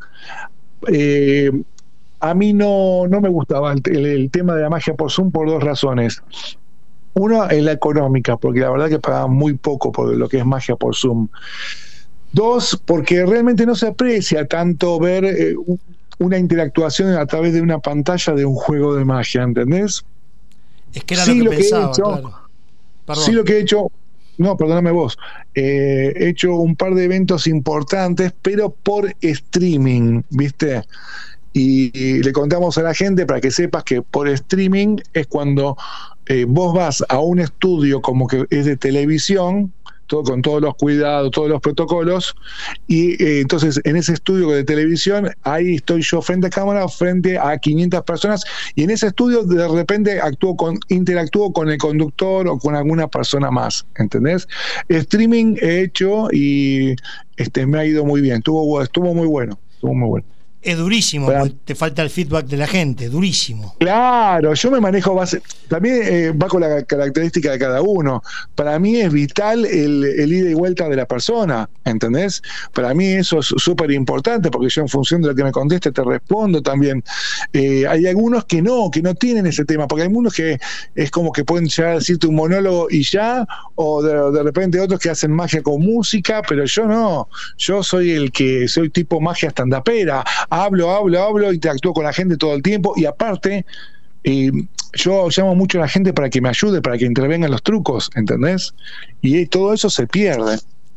A mí no me gustaba el tema de la magia por Zoom por 2 razones. Una es la económica, porque la verdad que pagaban muy poco por lo que es magia por Zoom. 2, porque realmente no se aprecia tanto ver una interactuación a través de una pantalla de un juego de magia, ¿entendés? Es que era lo que pensaba, claro. Perdón. Sí, lo que he hecho, no, perdóname vos, he hecho un par de eventos importantes, pero por streaming, ¿viste? Y le contamos a la gente para que sepas que por streaming es cuando vos vas a un estudio como que es de televisión, todo, con todos los cuidados, todos los protocolos, y entonces en ese estudio de televisión, ahí estoy yo frente a cámara, frente a 500 personas, y en ese estudio de repente interactúo con el conductor o con alguna persona más, ¿entendés? Streaming he hecho y me ha ido muy bien, estuvo muy bueno, estuvo muy bueno. Es durísimo, porque te falta el feedback de la gente, durísimo. Claro, yo me manejo también va con la característica de cada uno. Para mí es vital el ida y vuelta de la persona, ¿entendés? Para mí eso es súper importante, porque yo en función de lo que me conteste te respondo también. Hay algunos que no tienen ese tema, porque hay algunos que es como que pueden llegar a decirte un monólogo y ya, o de repente otros que hacen magia con música, pero yo no. Yo soy soy tipo magia stand-upera. Hablo, interactúo con la gente todo el tiempo, y aparte yo llamo mucho a la gente para que me ayude, para que intervengan los trucos, ¿entendés? Y todo eso se pierde.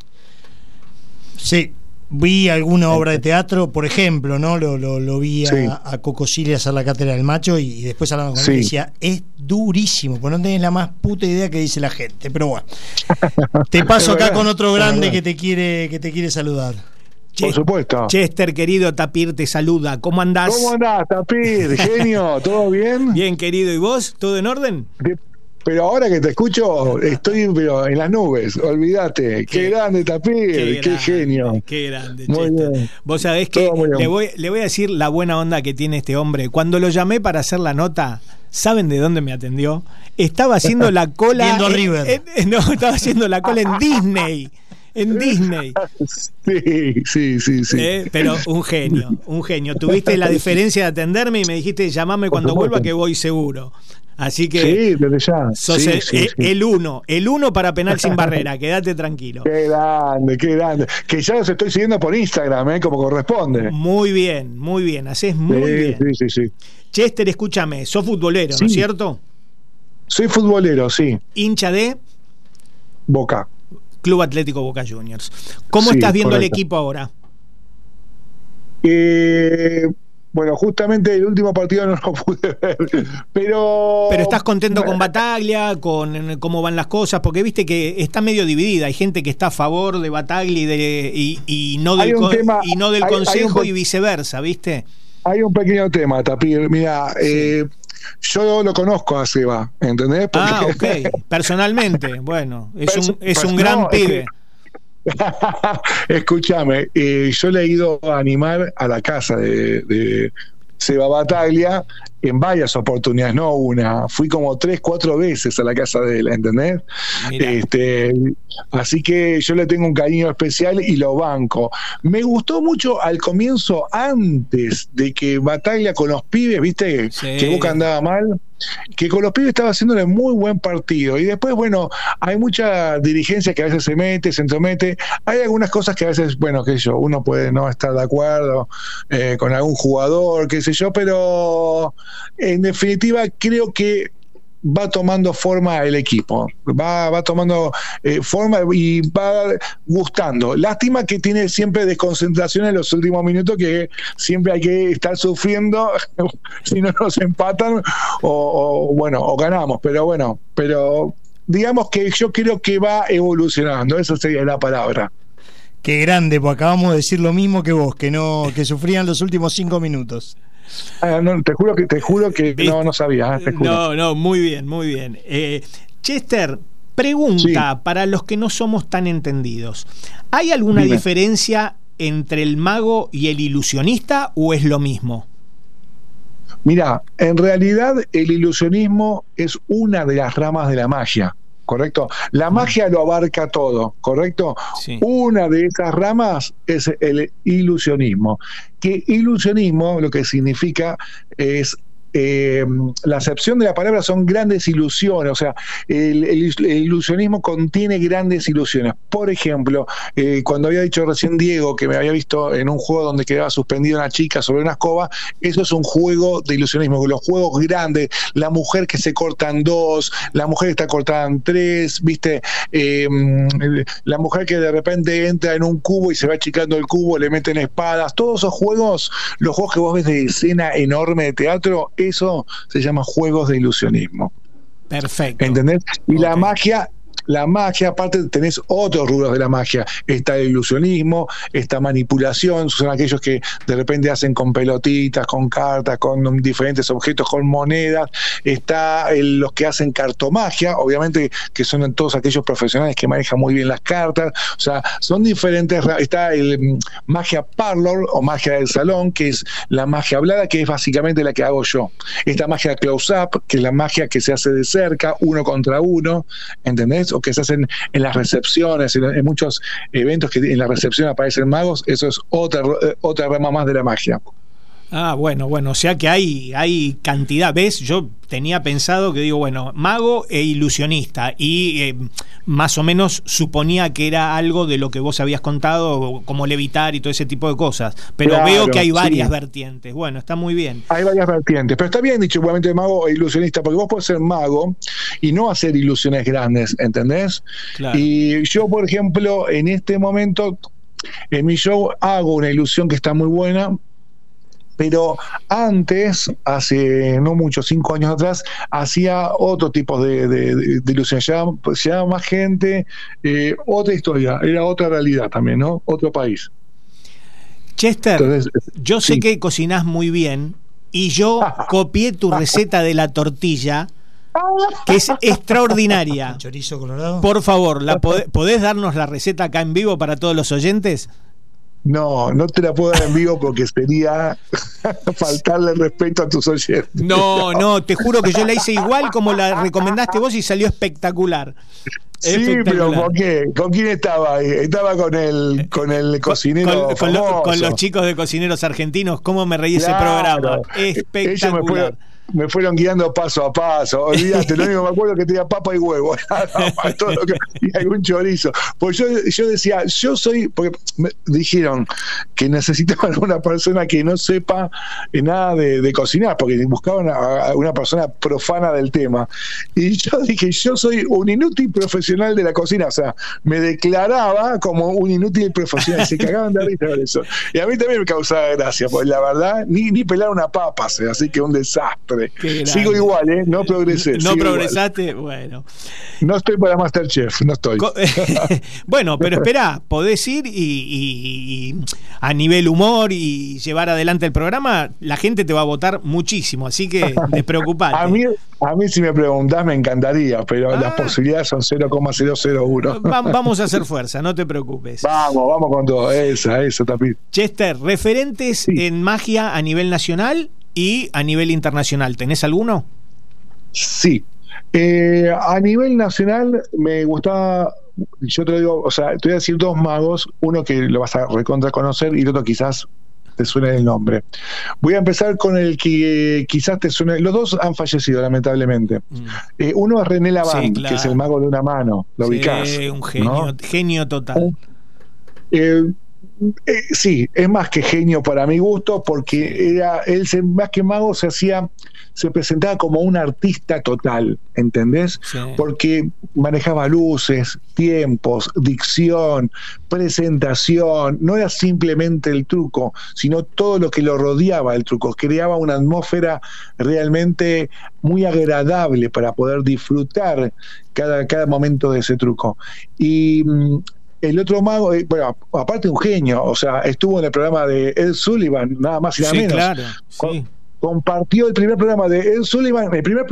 Sí, vi alguna obra de teatro, por ejemplo, ¿no? Lo vi Sí. a Coco Silly hacer la Cátedra del Macho, y después hablando con él y decía, es durísimo, pues no tenés la más puta idea que dice la gente, pero bueno. Te paso acá con otro grande que te quiere saludar. Por supuesto. Chester, querido, Tapir te saluda. ¿Cómo andás? ¿Cómo andás, Tapir? Genio, ¿todo bien? Bien, querido. ¿Y vos? ¿Todo en orden? Pero ahora que te escucho, estoy en las nubes, olvídate. Qué grande, Tapir, qué genio. Qué grande, muy Chester. bien. Vos sabés que le voy a decir la buena onda que tiene este hombre. Cuando lo llamé para hacer la nota, ¿saben de dónde me atendió? Estaba haciendo la cola. Viendo River. No, estaba haciendo la cola en Disney. En Disney. Sí. Pero un genio. Tuviste la diferencia de atenderme y me dijiste, llamame cuando vuelva que voy seguro. Así que sí, desde ya. Sos el uno para Penal Sin Barrera, quédate tranquilo. Qué grande. Que ya los estoy siguiendo por Instagram, como corresponde. Muy bien, haces muy bien. Sí. Chester, escúchame, sos futbolero, ¿no es cierto? Soy futbolero, sí. Hincha de Boca. Club Atlético Boca Juniors. ¿Cómo estás viendo el equipo ahora? Bueno, justamente el último partido no lo pude ver, pero estás contento con Bataglia, con cómo van las cosas, porque viste que está medio dividida. Hay gente que está a favor de Bataglia y no del consejo y viceversa, ¿viste? Hay un pequeño tema, Tapir. Mira, yo lo conozco a Seba, ¿entendés? Porque... ok. Personalmente, bueno, es un gran pibe. Escúchame, yo le he ido a animar a la casa de Seba Bataglia en varias oportunidades, no una, fui como 3-4 veces a la casa de él, ¿entendés? Así que yo le tengo un cariño especial y lo banco. Me gustó mucho al comienzo, antes de que Bataglia con los pibes, viste, que Boca andaba mal, que con los pibes estaba haciéndole muy buen partido, y después, bueno, hay mucha dirigencia que a veces se mete, se entromete, hay algunas cosas que a veces, bueno, qué sé yo, uno puede no estar de acuerdo con algún jugador, qué sé yo, pero en definitiva creo que va tomando forma el equipo, va tomando forma y va gustando. Lástima que tiene siempre desconcentración en los últimos minutos, que siempre hay que estar sufriendo si no nos empatan o ganamos, pero digamos que yo creo que va evolucionando, esa sería la palabra. Qué grande, pues acabamos de decir lo mismo que vos, que sufrían los últimos 5 minutos. No, te juro que no sabía. Te juro. No, muy bien. Chester, pregunta para los que no somos tan entendidos. ¿Hay alguna diferencia entre el mago y el ilusionista o es lo mismo? Mira, en realidad el ilusionismo es una de las ramas de la magia, ¿correcto? La magia lo abarca todo, ¿correcto? Sí. Una de esas ramas es el ilusionismo. Que ilusionismo lo que significa es la acepción de la palabra son grandes ilusiones, o sea, el ilusionismo contiene grandes ilusiones. Por ejemplo, cuando había dicho recién Diego que me había visto en un juego donde quedaba suspendida una chica sobre una escoba, eso es un juego de ilusionismo. Los juegos grandes, la mujer que se corta en 2, la mujer que está cortada en 3, ¿viste? La mujer que de repente entra en un cubo y se va achicando el cubo, le meten espadas, todos esos juegos, los juegos que vos ves de escena enorme de teatro, eso se llama juegos de ilusionismo. Perfecto. ¿Entendés? Y la magia, aparte tenés otros rubros de la magia. Está el ilusionismo, está manipulación, son aquellos que de repente hacen con pelotitas, con cartas, con diferentes objetos, con monedas. Está los que hacen cartomagia, obviamente que son todos aquellos profesionales que manejan muy bien las cartas. O sea, son diferentes. Está el magia parlor o magia del salón, que es la magia hablada, que es básicamente la que hago yo. Esta magia close-up, que es la magia que se hace de cerca, 1 contra 1, ¿entendés? O que se hacen en las recepciones, en muchos eventos que en la recepción aparecen magos, eso es otra rama más de la magia. Bueno, o sea que hay cantidad, ¿ves? Yo tenía pensado que digo, bueno, mago e ilusionista, y más o menos suponía que era algo de lo que vos habías contado, como levitar y todo ese tipo de cosas, pero claro, veo que hay varias vertientes. Bueno, está muy bien. Hay varias vertientes, pero está bien dicho igualmente mago e ilusionista, porque vos podés ser mago y no hacer ilusiones grandes, ¿entendés? Claro. Y yo, por ejemplo, en este momento, en mi show hago una ilusión que está muy buena, pero antes, hace no mucho, 5 años atrás, hacía otro tipo de ilusiones, llegaba más gente, otra historia, era otra realidad también, ¿no? Otro país. Chester, entonces, yo sé que cocinás muy bien y yo copié tu receta de la tortilla, que es extraordinaria. Chorizo colorado. Por favor, ¿podés darnos la receta acá en vivo para todos los oyentes? No te la puedo dar en vivo porque sería faltarle el respeto a tus oyentes. No, te juro que yo la hice igual como la recomendaste vos y salió espectacular. Sí, pero ¿con quién estaba ahí? Estaba con el cocinero con los chicos de Cocineros Argentinos. ¿Cómo me reí ese programa? Espectacular. Me fueron guiando paso a paso. Olvídate, lo único que me acuerdo es que tenía papa y huevo y algún chorizo. Pues yo decía, yo soy, porque me dijeron que necesitaban una persona que no sepa nada de cocinar, porque buscaban a una persona profana del tema. Y yo dije, yo soy un inútil profesional de la cocina, o sea, me declaraba como un inútil profesional. Se cagaban de risa con eso. Y a mí también me causaba gracia, porque la verdad, ni pelar una papa, así que un desastre. Sigo igual, no progresé. ¿No progresaste? Igual. Bueno. No estoy para Masterchef, no estoy. Bueno, pero espera, podés ir y a nivel humor y llevar adelante el programa, la gente te va a votar muchísimo, así que despreocupate. A mí si me preguntás me encantaría, pero las posibilidades son 0,001. Vamos a hacer fuerza, no te preocupes. Vamos con todo, eso, Tapir. Chester, referentes en magia a nivel nacional Y a nivel internacional, ¿tenés alguno? Sí. A nivel nacional me gustaba, yo te lo digo, o sea, te voy a decir dos magos, uno que lo vas a recontra conocer y el otro quizás te suene el nombre. Voy a empezar con el que quizás te suene. Los dos han fallecido, lamentablemente. Uno es René Lavand, claro, que es el mago de una mano. Lo ubicás, un genio, ¿no? Genio total. Sí, es más que genio para mi gusto, porque él más que mago se presentaba como un artista total, ¿entendés? Sí. Porque manejaba luces, tiempos, dicción, presentación, no era simplemente el truco, sino todo lo que lo rodeaba el truco, creaba una atmósfera realmente muy agradable para poder disfrutar cada momento de ese truco. Y el otro mago, bueno, aparte un genio, o sea, estuvo en el programa de Ed Sullivan, nada más y nada menos. Claro, sí. Compartió el primer programa de Ed Sullivan,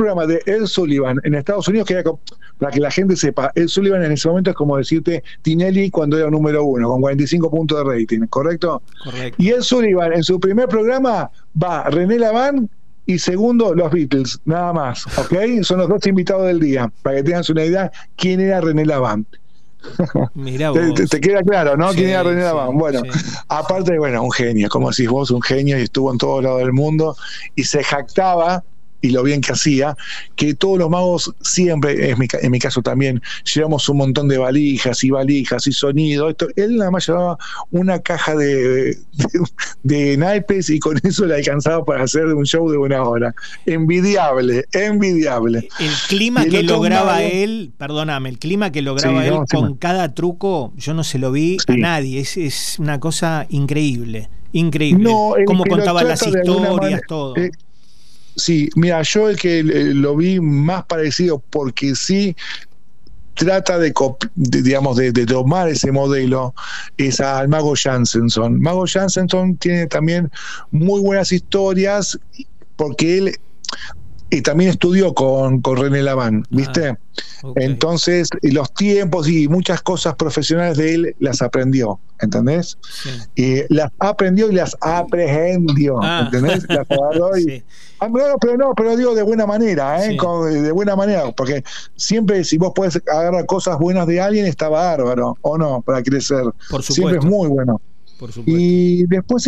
en Estados Unidos, que era, para que la gente sepa, Ed Sullivan en ese momento es como decirte Tinelli cuando era número 1, con 45 puntos de rating, ¿correcto? Correcto. Y Ed Sullivan, en su primer programa, va René Lavand y segundo, los Beatles, nada más, ¿ok? Son los dos invitados del día, para que tengas una idea quién era René Lavand. Mirá vos. Te queda claro, ¿no? Sí, ¿Quién era René Lavand? Bueno, sí. Aparte, bueno, un genio, como decís vos, un genio, y estuvo en todos lados del mundo y se jactaba, y lo bien que hacía, que todos los magos siempre, en mi caso también, llevamos un montón de valijas y sonido. Él nada más llevaba una caja de naipes y con eso le alcanzaba para hacer un show de 1 hora. Envidiable. El clima que lograba él, perdóname, el clima que lograba él con cada truco, yo no se lo vi a nadie. Es una cosa increíble. No, cómo contaba las historias, todo. Sí, mira, yo el que lo vi más parecido, porque sí trata de tomar ese modelo, es al mago Jansenson. Mago Jansenson tiene también muy buenas historias, porque él también estudió con René Lavand, ¿viste? Okay. Entonces, los tiempos y muchas cosas profesionales de él las aprendió, ¿entendés? Sí. Las aprendió y las aprehendió, ¿entendés? Las agarró y... Sí. Pero digo de buena manera, ¿eh? Sí. De buena manera, porque siempre si vos podés agarrar cosas buenas de alguien, está bárbaro, o no, para crecer. Por supuesto. Siempre es muy bueno. Por supuesto. Y después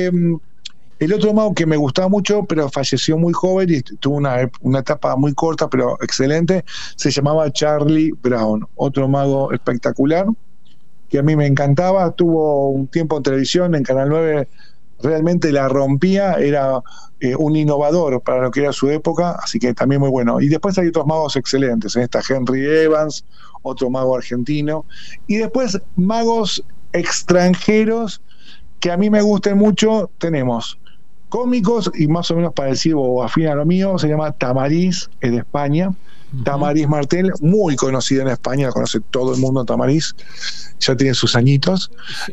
el otro mago que me gustaba mucho, pero falleció muy joven y tuvo una etapa muy corta, pero excelente, se llamaba Charlie Brown, otro mago espectacular, que a mí me encantaba. Tuvo un tiempo en televisión, en Canal 9, realmente la rompía, era un innovador para lo que era su época, así que también muy bueno. Y después hay otros magos excelentes, está Henry Evans, otro mago argentino, y después magos extranjeros que a mí me gusten mucho. Tenemos cómicos y más o menos parecido o afín a lo mío, se llama Tamariz, es de España. Tamariz Martel, muy conocida en España, la conoce todo el mundo. Tamariz ya tiene sus añitos.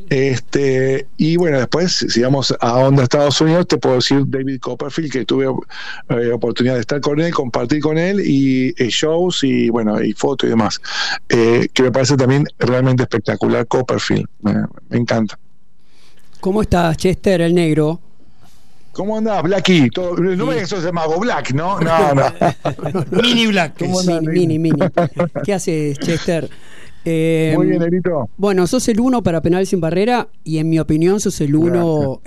Y bueno, después, si vamos a onda Estados Unidos, te puedo decir David Copperfield, que tuve oportunidad de estar con él, compartir con él, y shows y bueno, y fotos y demás, que me parece también realmente espectacular. Copperfield, me encanta. ¿Cómo estás, Chester, el negro? ¿Cómo andás, Blacky? No me digas que sos el mago Black, ¿no? No. Mini Black. Mini. ¿Qué haces, Chester? Muy bien, Nerito. Bueno, sos el 1 para Penal Sin Barrera y en mi opinión sos el 1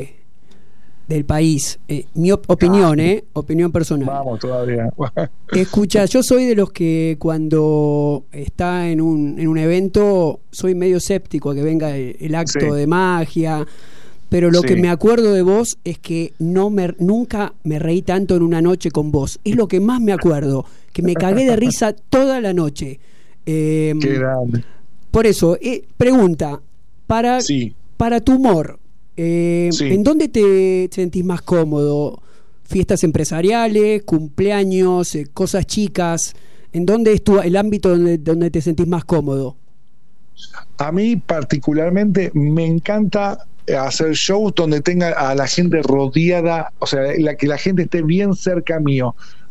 del país. Mi opinión, opinión personal. Vamos todavía. Escucha, yo soy de los que cuando está en un evento soy medio escéptico a que venga el acto de magia. Pero lo que me acuerdo de vos es que nunca me reí tanto en una noche con vos. Es lo que más me acuerdo, que me cagué de risa toda la noche. Qué grande. Por eso, pregunta, para tu humor, ¿en dónde te sentís más cómodo? ¿Fiestas empresariales, cumpleaños, cosas chicas? ¿En dónde es el ámbito donde te sentís más cómodo? A mí particularmente me encanta hacer shows donde tenga a la gente rodeada, o sea, que la gente esté bien cerca mío.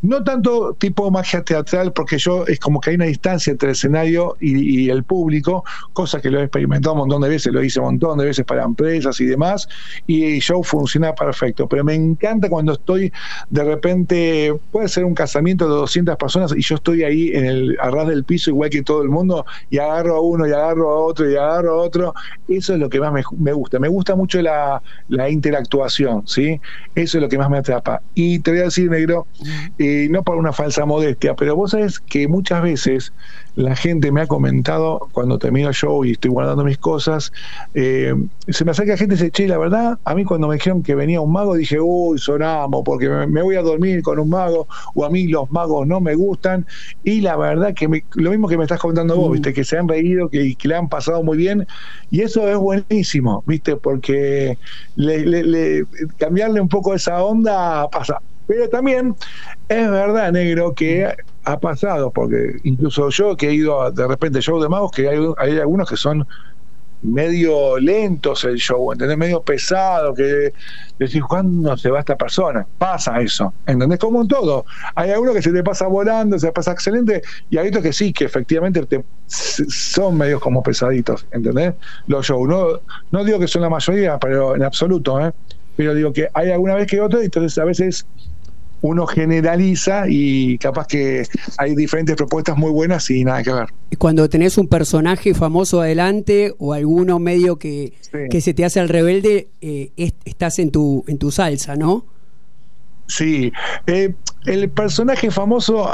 No tanto tipo magia teatral, porque yo es como que hay una distancia entre el escenario y el público, cosa que lo he experimentado un montón de veces, lo hice un montón de veces para empresas y demás, y el show funciona perfecto. Pero me encanta cuando estoy, de repente, puede ser un casamiento de 200 personas y yo estoy ahí a ras del piso, igual que todo el mundo, y agarro a uno, y agarro a otro, y agarro a otro. Eso es lo que más me gusta. Me gusta mucho la interactuación, ¿sí? Eso es lo que más me atrapa. Y te voy a decir, negro, no por una falsa modestia, pero vos sabés que muchas veces la gente me ha comentado cuando termino el show y estoy guardando mis cosas, se me acerca gente y dice, che, la verdad, a mí cuando me dijeron que venía un mago dije, uy, sonamos, porque me voy a dormir con un mago, o a mí los magos no me gustan, y la verdad que lo mismo que me estás contando vos, viste, que se han reído, que le han pasado muy bien, y eso es buenísimo, viste, porque cambiarle un poco esa onda pasa. Pero también es verdad, negro, que ha pasado, porque incluso yo que he ido de repente show de magos, que hay algunos que son medio lentos el show, ¿entendés? Medio pesado, que decís, ¿cuándo se va esta persona? Pasa eso, ¿entendés? Como en todo. Hay algunos que se te pasa volando, se te pasa excelente, y hay otros que sí, que efectivamente son medios como pesaditos, ¿entendés? Los shows, no digo que son la mayoría, pero en absoluto, pero digo que hay alguna vez que otra, entonces a veces uno generaliza y capaz que hay diferentes propuestas muy buenas y nada que ver. Cuando tenés un personaje famoso adelante o alguno medio que se te hace al rebelde, estás en tu salsa, ¿no? Sí, el personaje famoso,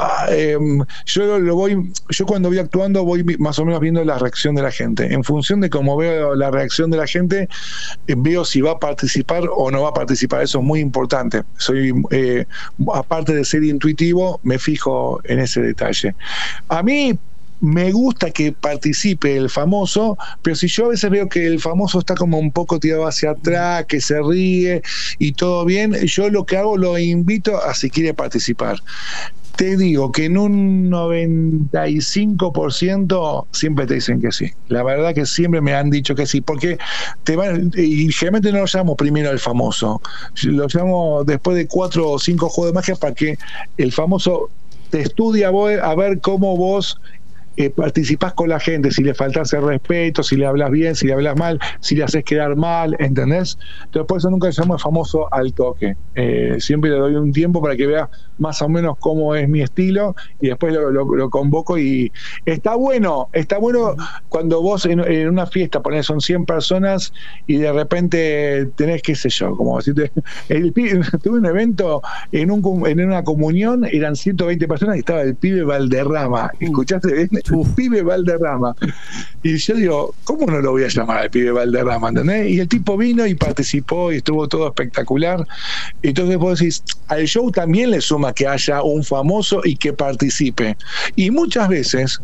yo cuando voy actuando voy más o menos viendo la reacción de la gente. En función de cómo veo la reacción de la gente, veo si va a participar o no va a participar. Eso es muy importante. Aparte de ser intuitivo, me fijo en ese detalle. A mí me gusta que participe el famoso, pero si yo a veces veo que el famoso está como un poco tirado hacia atrás, que se ríe y todo bien, yo lo que hago, lo invito a si quiere participar. Te digo que en un 95% siempre te dicen que sí. La verdad que siempre me han dicho que sí, porque y generalmente no lo llamo primero al famoso, lo llamo después de 4 o 5 juegos de magia para que el famoso te estudie a ver cómo vos participás con la gente, si le faltas el respeto, si le hablas bien, si le hablas mal, si le haces quedar mal, ¿entendés? Entonces por eso nunca le llamo famoso al toque. Siempre le doy un tiempo para que vea más o menos cómo es mi estilo y después lo convoco y está bueno cuando vos en una fiesta ponés, son 100 personas y de repente tenés, qué sé yo, como decirte, tuve un evento en una comunión, eran 120 personas y estaba el pibe Valderrama, ¿escuchaste bien? El pibe Valderrama, y yo digo, ¿cómo no lo voy a llamar al pibe Valderrama? ¿Entendés? Y el tipo vino y participó y estuvo todo espectacular. Entonces vos decís, al show también le suma que haya un famoso y que participe, y muchas veces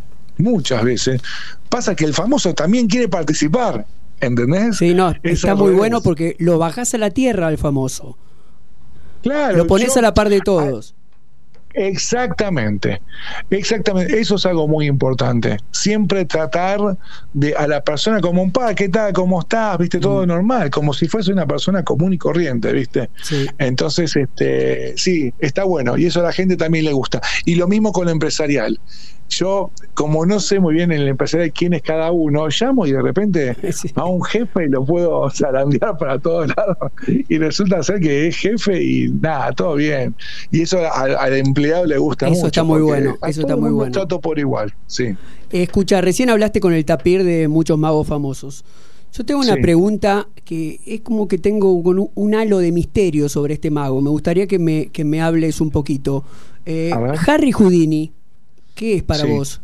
pasa que el famoso también quiere participar, ¿entendés? Sí, no, está muy bueno porque lo bajás a la tierra al famoso, claro, lo pones a la par de todos. Exactamente, eso es algo muy importante. Siempre tratar a la persona como un ¿qué tal? ¿Cómo estás? ¿Viste? Todo normal, como si fuese una persona común y corriente, ¿viste? Sí. Entonces, sí, está bueno, y eso a la gente también le gusta. Y lo mismo con lo empresarial. Yo, como no sé muy bien en el empresarial quién es cada uno, llamo y de repente a un jefe y lo puedo zarandear para todos lados y resulta ser que es jefe y nada, todo bien. Y eso al empleado le gusta mucho. Eso está muy bueno. Eso está muy bueno. Trato por igual, sí. Escucha, recién hablaste con el tapir de muchos magos famosos. Yo tengo una pregunta que es como que tengo un halo de misterio sobre este mago. Me gustaría que me hables un poquito. Harry Houdini, ¿qué es para vos?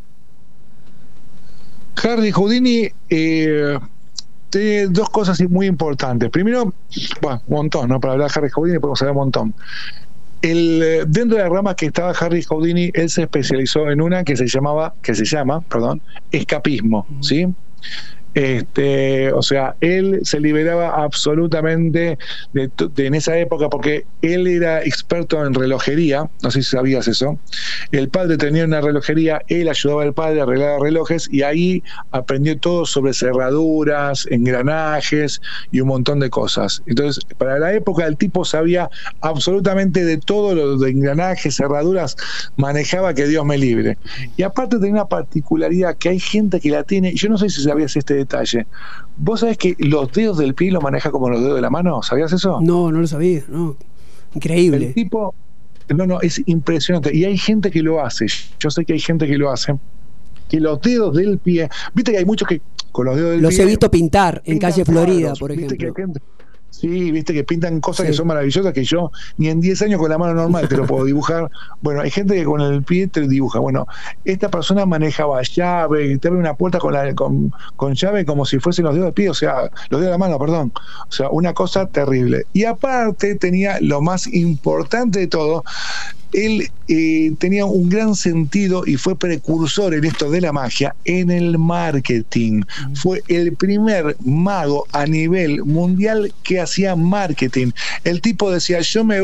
Harry Houdini tiene dos cosas muy importantes. Primero, un montón, ¿no? Para hablar de Harry Houdini podemos hablar un montón. Dentro de la rama que estaba Harry Houdini, él se especializó en una que se llama escapismo, ¿sí? O sea, él se liberaba absolutamente en esa época, porque él era experto en relojería, no sé si sabías eso. El padre tenía una relojería, él ayudaba al padre a arreglar relojes, y ahí aprendió todo sobre cerraduras, engranajes y un montón de cosas. Entonces, para la época el tipo sabía absolutamente de todo lo de engranajes, cerraduras, manejaba, que Dios me libre. Y aparte tenía una particularidad que hay gente que la tiene, yo no sé si sabías este detalle. ¿Vos sabés que los dedos del pie lo maneja como los dedos de la mano? ¿Sabías eso? No lo sabía, no. Increíble. El tipo, no, es impresionante. Y hay gente que lo hace. Yo sé que hay gente que lo hace. Que los dedos del pie, viste que hay muchos que con los dedos del pie los he visto pintar en calle Florida, por ¿viste ejemplo. Sí, viste que pintan cosas que son maravillosas, que yo ni en 10 años con la mano normal te lo puedo dibujar. Bueno, hay gente que con el pie te dibuja. Bueno, esta persona manejaba llave, te abre una puerta con llave como si fuesen los dedos del pie, o sea, los dedos de la mano, perdón. O sea, una cosa terrible. Y aparte tenía lo más importante de todo. Él tenía un gran sentido y fue precursor en esto de la magia, en el marketing. Fue el primer mago a nivel mundial que hacía marketing. El tipo decía,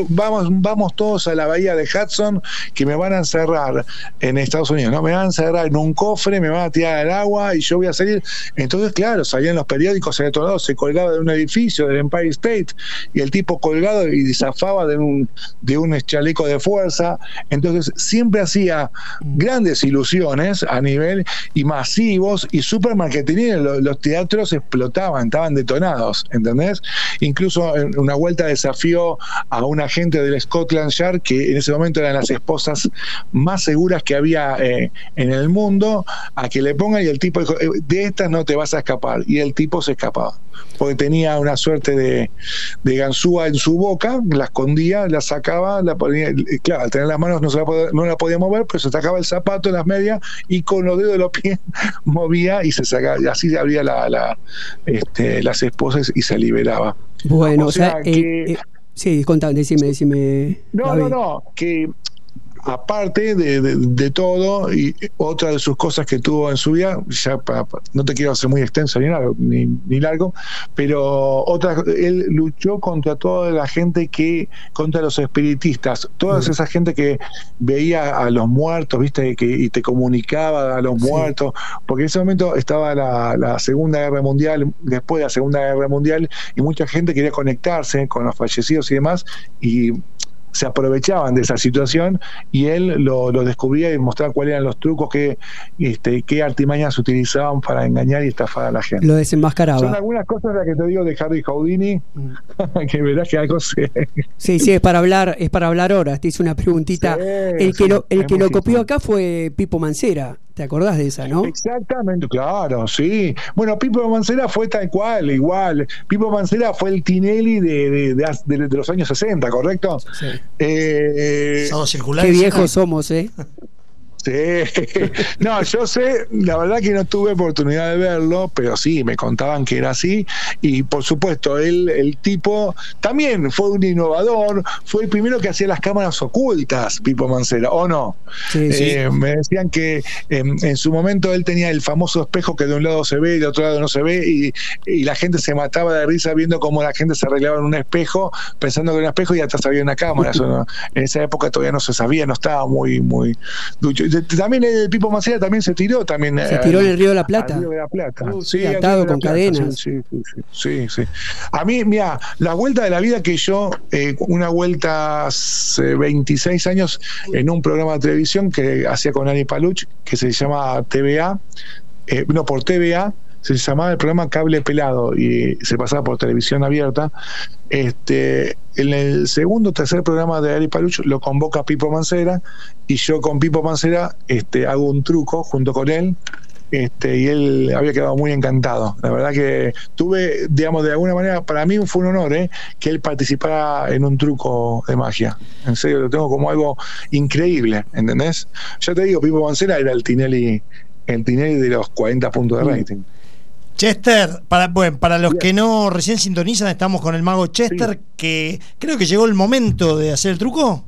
vamos todos a la bahía de Hudson, que me van a encerrar en Estados Unidos, ¿no? Me van a encerrar en un cofre, me van a tirar al agua y yo voy a salir. Entonces, claro, salían los periódicos, salía de todos lados, se colgaba de un edificio del Empire State, y el tipo colgado y zafaba de un chaleco de fuerza. Entonces siempre hacía grandes ilusiones a nivel y masivos y super marketingeros. Los teatros explotaban, estaban detonados, ¿entendés? Incluso en una vuelta desafió a un agente del Scotland Yard, que en ese momento eran las esposas más seguras que había en el mundo, a que le pongan, y el tipo dijo, de estas no te vas a escapar, y el tipo se escapaba porque tenía una suerte de ganzúa en su boca, la escondía, la sacaba, la ponía, claro, al tener las manos no la podía mover, pero se sacaba el zapato, las medias, y con los dedos de los pies movía y se sacaba, y así abría las esposas y se liberaba. Bueno, o sea que sí, contame, decime. No, que aparte de todo, y otra de sus cosas que tuvo en su vida, ya no te quiero hacer muy extenso ni largo, pero él luchó contra toda la gente contra los espiritistas, toda esa gente que veía a los muertos, viste, y te comunicaba a los muertos, porque en ese momento estaba la Segunda Guerra Mundial, después de la Segunda Guerra Mundial, y mucha gente quería conectarse con los fallecidos y demás, y se aprovechaban de esa situación, y él lo descubría y mostraba cuáles eran los trucos, qué artimañas utilizaban para engañar y estafar a la gente. Lo desenmascaraba. Son algunas cosas las que te digo de Harry Houdini, que verás que algo se... Sí, es para hablar horas. Te hice una preguntita. El que lo copió acá fue Pipo Mancera. ¿Te acordás de esa, no? Exactamente, claro, sí. Bueno, Pipo Mancera fue tal cual, igual. Pipo Mancera fue el Tinelli de los años 60, ¿correcto? Sí. Qué viejos somos, ¿eh? Sí, no, yo sé, la verdad que no tuve oportunidad de verlo, pero sí, me contaban que era así, y por supuesto, el tipo también fue un innovador, fue el primero que hacía las cámaras ocultas, Pipo Mancera, ¿o no? Sí. Me decían que en su momento él tenía el famoso espejo que de un lado se ve y de otro lado no se ve, y la gente se mataba de risa viendo cómo la gente se arreglaba en un espejo, pensando que era un espejo y atrás había una cámara. Eso no, en esa época todavía no se sabía, no estaba muy ducho. También el Pipo Mancera también se tiró en el Río de la Plata. Sí, atado con cadenas. Sí. A mí, mira, la vuelta de la vida que yo, una vuelta hace 26 años en un programa de televisión que hacía con Ani Paluch, que se llama TVA, por TVA, se llamaba el programa Cable Pelado y se pasaba por televisión abierta. En el segundo o tercer programa de Ari Paluch lo convoca Pipo Mancera, y yo con Pipo Mancera hago un truco junto con él, y él había quedado muy encantado. La verdad que tuve, digamos, de alguna manera, para mí fue un honor que él participara en un truco de magia. En serio, lo tengo como algo increíble, ¿entendés? Ya te digo, Pipo Mancera era el Tinelli de los 40 puntos de rating. Chester, para los que no recién sintonizan, estamos con el mago Chester, que creo que llegó el momento de hacer el truco.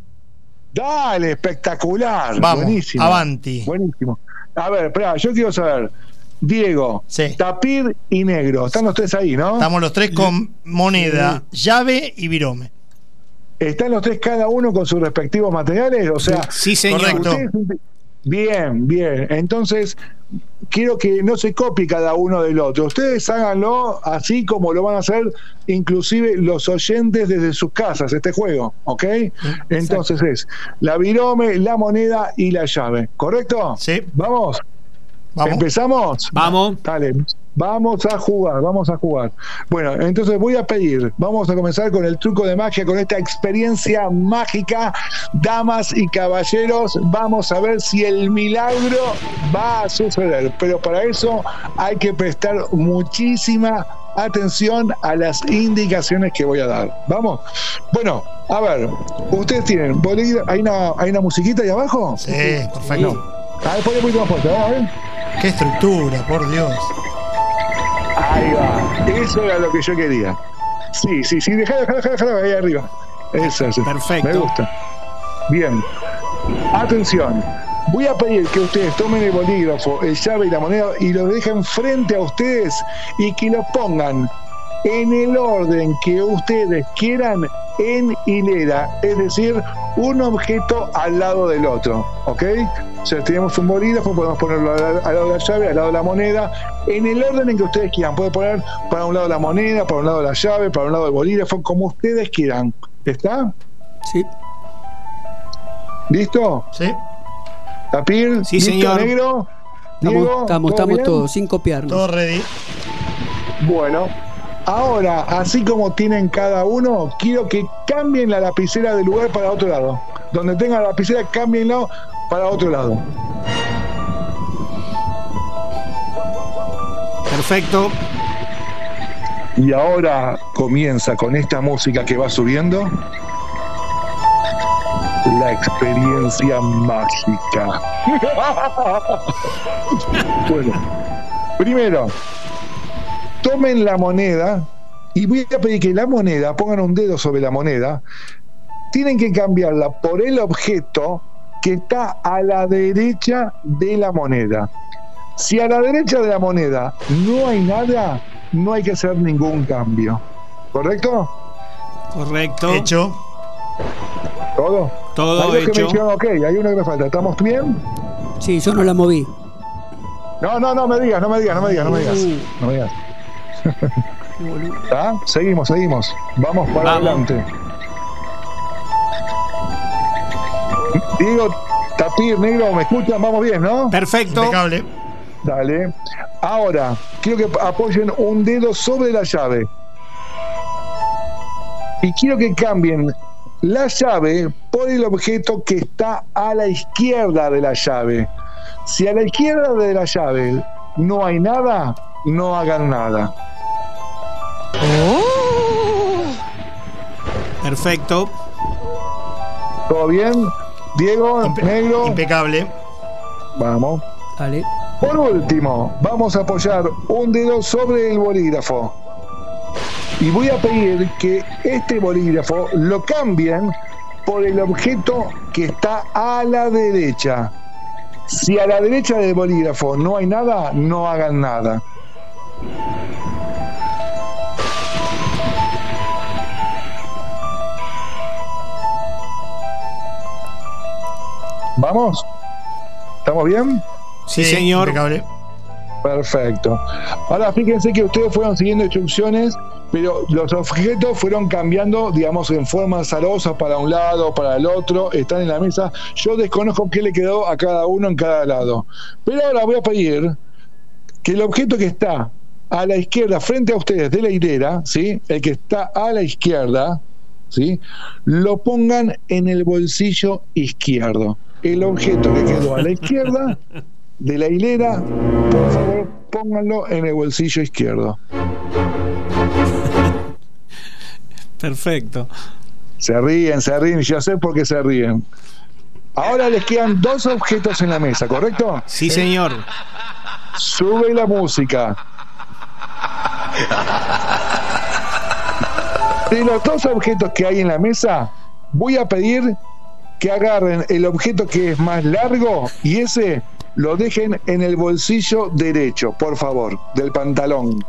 Dale, espectacular. Vamos, buenísimo. avanti. Buenísimo. A ver, espera, yo quiero saber, Diego, Sí. Tapir y Negro. Están los tres ahí, ¿no? Estamos los tres con moneda, llave y virome. ¿Están los tres cada uno con sus respectivos materiales? O sea, Sí, señor. Correcto. ustedes- bien, bien. Entonces, quiero que no se copie cada uno del otro. Ustedes háganlo así como lo van a hacer inclusive los oyentes desde sus casas, este juego, ¿ok? Entonces es la virome, la moneda y la llave, ¿correcto? Sí. ¿Vamos? Vamos. ¿Empezamos? Vamos. Dale, vamos a jugar. Bueno, entonces voy a pedir, vamos a comenzar con el truco de magia, con esta experiencia mágica. Damas y caballeros, vamos a ver si el milagro va a suceder. Pero para eso hay que prestar muchísima atención a las indicaciones que voy a dar. ¿Vamos? Bueno, a ver, ustedes tienen bolígrafo, ¿hay una musiquita ahí abajo? Sí, perfecto. A ver, pon un poquito más fuerte, vamos a ver. Qué estructura, por Dios. Ahí va, eso era lo que yo quería. Sí, dejalo ahí arriba. Eso. Perfecto. Me gusta. Bien. Atención. Voy a pedir que ustedes tomen el bolígrafo, el llave y la moneda y lo dejen frente a ustedes y que lo pongan en el orden que ustedes quieran en hilera, es decir, un objeto al lado del otro, ¿ok? O sea, tenemos un bolígrafo, podemos ponerlo al lado de la llave, al lado de la moneda, en el orden en que ustedes quieran. Pueden poner para un lado la moneda, para un lado la llave, para un lado el bolígrafo, como ustedes quieran. ¿Está? Sí. ¿Listo? Sí. ¿Tapir? Sí, ¿Listo, señor. Negro? Diego, Estamos ¿todo bien? todos, sin copiarnos. Todo ready. Bueno, ahora, así como tienen cada uno, quiero que cambien la lapicera de lugar para otro lado. Donde tengan la lapicera, cámbienlo para otro lado. Perfecto. Y ahora comienza con esta música que va subiendo la experiencia mágica. Bueno, primero, tomen la moneda y voy a pedir que la moneda, pongan un dedo sobre la moneda, tienen que cambiarla por el objeto que está a la derecha de la moneda. Si a la derecha de la moneda no hay nada, no hay que hacer ningún cambio. ¿Correcto? Correcto. Hecho. ¿Todo? Todo Hay dos que hecho. me dijeron ok, hay uno que me falta. ¿Estamos bien? Sí, yo no la moví. No me digas. No me digas. Qué boludo. ¿Está? Seguimos. Vamos para Vamos. adelante. Diego, Tapir, Negro, ¿me escuchan? Vamos bien, ¿no? Perfecto. Impecable. Dale. Ahora, quiero que apoyen un dedo sobre la llave. Y quiero que cambien la llave por el objeto que está a la izquierda de la llave. Si a la izquierda de la llave no hay nada, no hagan nada. Perfecto. ¿Todo bien? Diego, Negro, Impecable. vamos. Dale. Por último, vamos a apoyar un dedo sobre el bolígrafo. Y voy a pedir que este bolígrafo lo cambien por el objeto que está a la derecha. Si a la derecha del bolígrafo no hay nada, no hagan nada. ¿Vamos? ¿Estamos bien? Sí, señor. Impecable. Perfecto. Ahora fíjense que ustedes fueron siguiendo instrucciones, pero los objetos fueron cambiando, digamos, en forma azarosa para un lado, para el otro, están en la mesa. Yo desconozco qué le quedó a cada uno en cada lado. Pero ahora voy a pedir que el objeto que está a la izquierda, frente a ustedes de la hilera, ¿sí? El que está a la izquierda, ¿sí? Lo pongan en el bolsillo izquierdo. El objeto que quedó a la izquierda de la hilera, por favor, pónganlo en el bolsillo izquierdo. Perfecto. Se ríen, ya sé por qué se ríen. Ahora les quedan dos objetos en la mesa, ¿correcto? Sí, señor. Sube la música. De los dos objetos que hay en la mesa, voy a pedir que agarren el objeto que es más largo y ese lo dejen en el bolsillo derecho, por favor, del pantalón.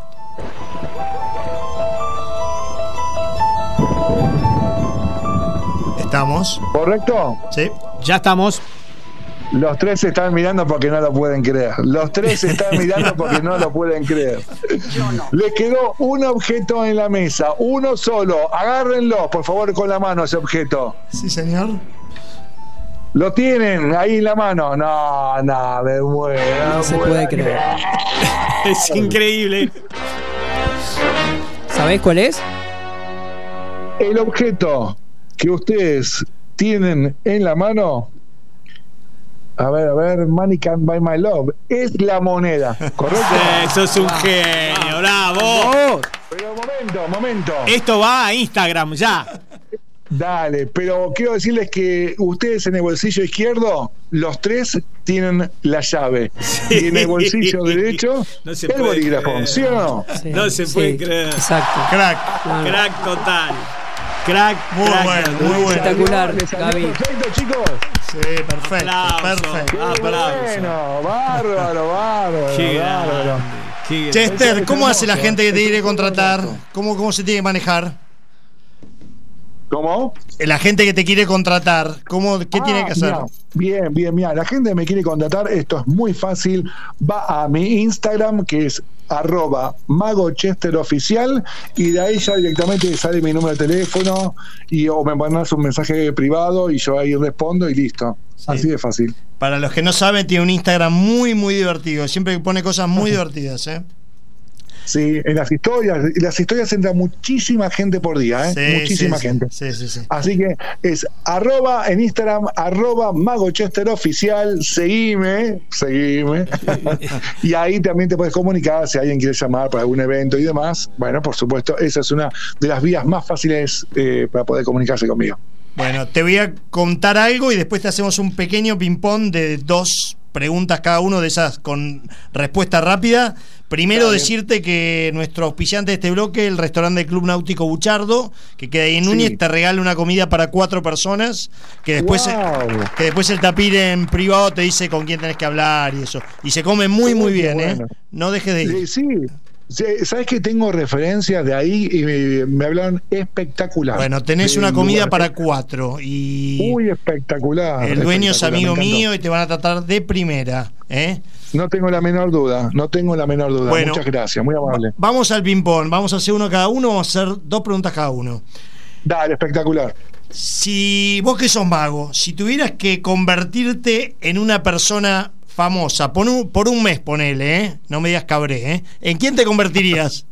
¿Estamos? ¿Correcto? Sí. Ya estamos. Los tres se están mirando porque no lo pueden creer. Los tres se están mirando porque no lo pueden creer. Les quedó un objeto en la mesa, uno solo. Agárrenlo, por favor, con la mano ese objeto. Sí, señor. Lo tienen ahí en la mano. No, me muero. No se puede creer. Es increíble. ¿Sabés cuál es? El objeto que ustedes tienen en la mano, a ver, Money Can't Buy My Love, es la moneda, ¿correcto? Eso es un genio, bravo. Pero momento. Esto va a Instagram, ya. Dale, pero quiero decirles que ustedes en el bolsillo izquierdo, los tres tienen la llave. Sí. Y en el bolsillo derecho, No se el puede bolígrafo, creer. ¿sí o no? Sí, No se puede creer. Exacto. Crack. Claro. Crack total. Crack, Muy crack bueno, total. muy bueno. Espectacular, ¿Les salió Gaby. perfecto, chicos? Sí, perfecto. Aplauso. Perfecto. Aplauso. Bueno, bárbaro. Qué bárbaro. grande. Qué grande. Chester, ¿cómo hace la gente que te quiere Eso es contratar? hermoso. ¿Cómo se tiene que manejar? ¿Cómo? La gente que te quiere contratar, ¿qué tiene que hacer? Mirá, bien, mira, la gente me quiere contratar, esto es muy fácil, va a mi Instagram que es @magochesteroficial y de ahí ya directamente sale mi número de teléfono o me mandas un mensaje privado y yo ahí respondo y listo, así de fácil. Para los que no saben, tiene un Instagram muy, muy divertido. Siempre pone cosas muy divertidas, ¿eh? Sí, en las historias entra muchísima gente por día, muchísima gente. Sí. Así que es en Instagram, @magochesteroficial, seguime. Y ahí también te puedes comunicar si alguien quiere llamar para algún evento y demás. Bueno, por supuesto, esa es una de las vías más fáciles para poder comunicarse conmigo. Bueno, te voy a contar algo y después te hacemos un pequeño ping-pong de 2 preguntas cada uno de esas con respuesta rápida. Primero decirte que nuestro auspiciante de este bloque, el restaurante del Club Náutico Buchardo, que queda ahí en Núñez, te regala una comida para 4 personas, que después el tapir en privado te dice con quién tenés que hablar y eso. Y se come muy, muy bien, bueno. No dejes de ir. Sí. ¿Sabes que tengo referencias de ahí y me hablaron espectacular? Bueno, tenés una comida para 4 y muy espectacular. el dueño es amigo me encantó. mío y te van a tratar de primera, ¿eh? No tengo la menor duda. Bueno, muchas gracias, muy amable. Vamos al ping-pong, vamos a hacer uno cada uno, vamos a hacer 2 preguntas cada uno. Dale, espectacular. Si vos que sos mago, si tuvieras que convertirte en una persona famosa, por un mes ponele, no me digas cabré, ¿en quién te convertirías?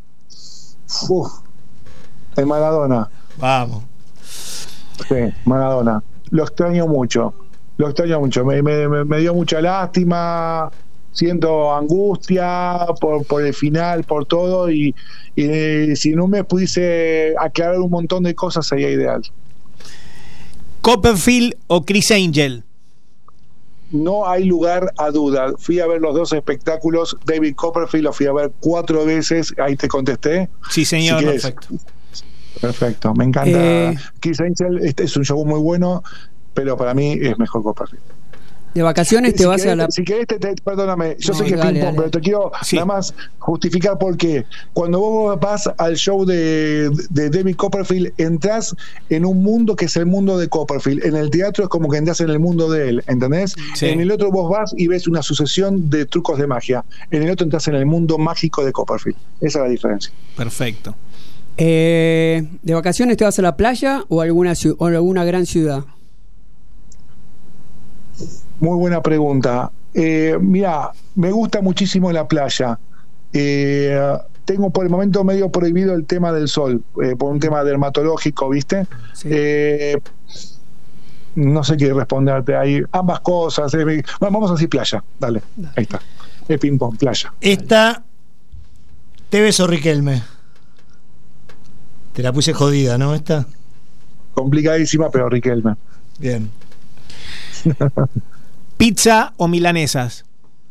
En Maradona. Vamos. Sí, Maradona. Lo extraño mucho. Me dio mucha lástima. Siento angustia por el final, por todo. Y si en un mes pudiese aclarar un montón de cosas, sería ideal. ¿Copperfield o Chris Angel? No hay lugar a duda. Fui a ver los 2 espectáculos. David Copperfield lo fui a ver 4 veces. Ahí te contesté. Sí, señor, Si querés. perfecto. Me encanta. Chris Angel es un show muy bueno, pero para mí es mejor Copperfield. De vacaciones te vas a la... Si querés, perdóname, yo No, sé que es dale, ping-pong, dale. pero te quiero nada más justificar por qué. Cuando vos vas al show de David Copperfield, entras en un mundo que es el mundo de Copperfield. En el teatro es como que entras en el mundo de él, ¿entendés? Sí. En el otro vos vas y ves una sucesión de trucos de magia. En el otro entras en el mundo mágico de Copperfield. Esa es la diferencia. Perfecto. ¿De vacaciones te vas a la playa o a alguna gran ciudad? Muy buena pregunta. Mira, me gusta muchísimo la playa. Tengo por el momento medio prohibido el tema del sol, por un tema dermatológico, ¿viste? Sí. No sé qué responderte ahí. Ambas cosas. Vamos a decir playa. Dale. Ahí está. Es ping-pong, playa. Esta, Tevez o Riquelme. Te la puse jodida, ¿no? Esta. Complicadísima, pero Riquelme. Bien. ¿Pizza o milanesas?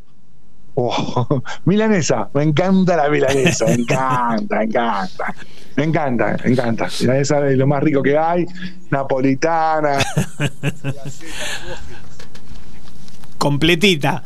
Milanesa, me encanta la milanesa, me encanta. Milanesa es lo más rico que hay, napolitana. Completita.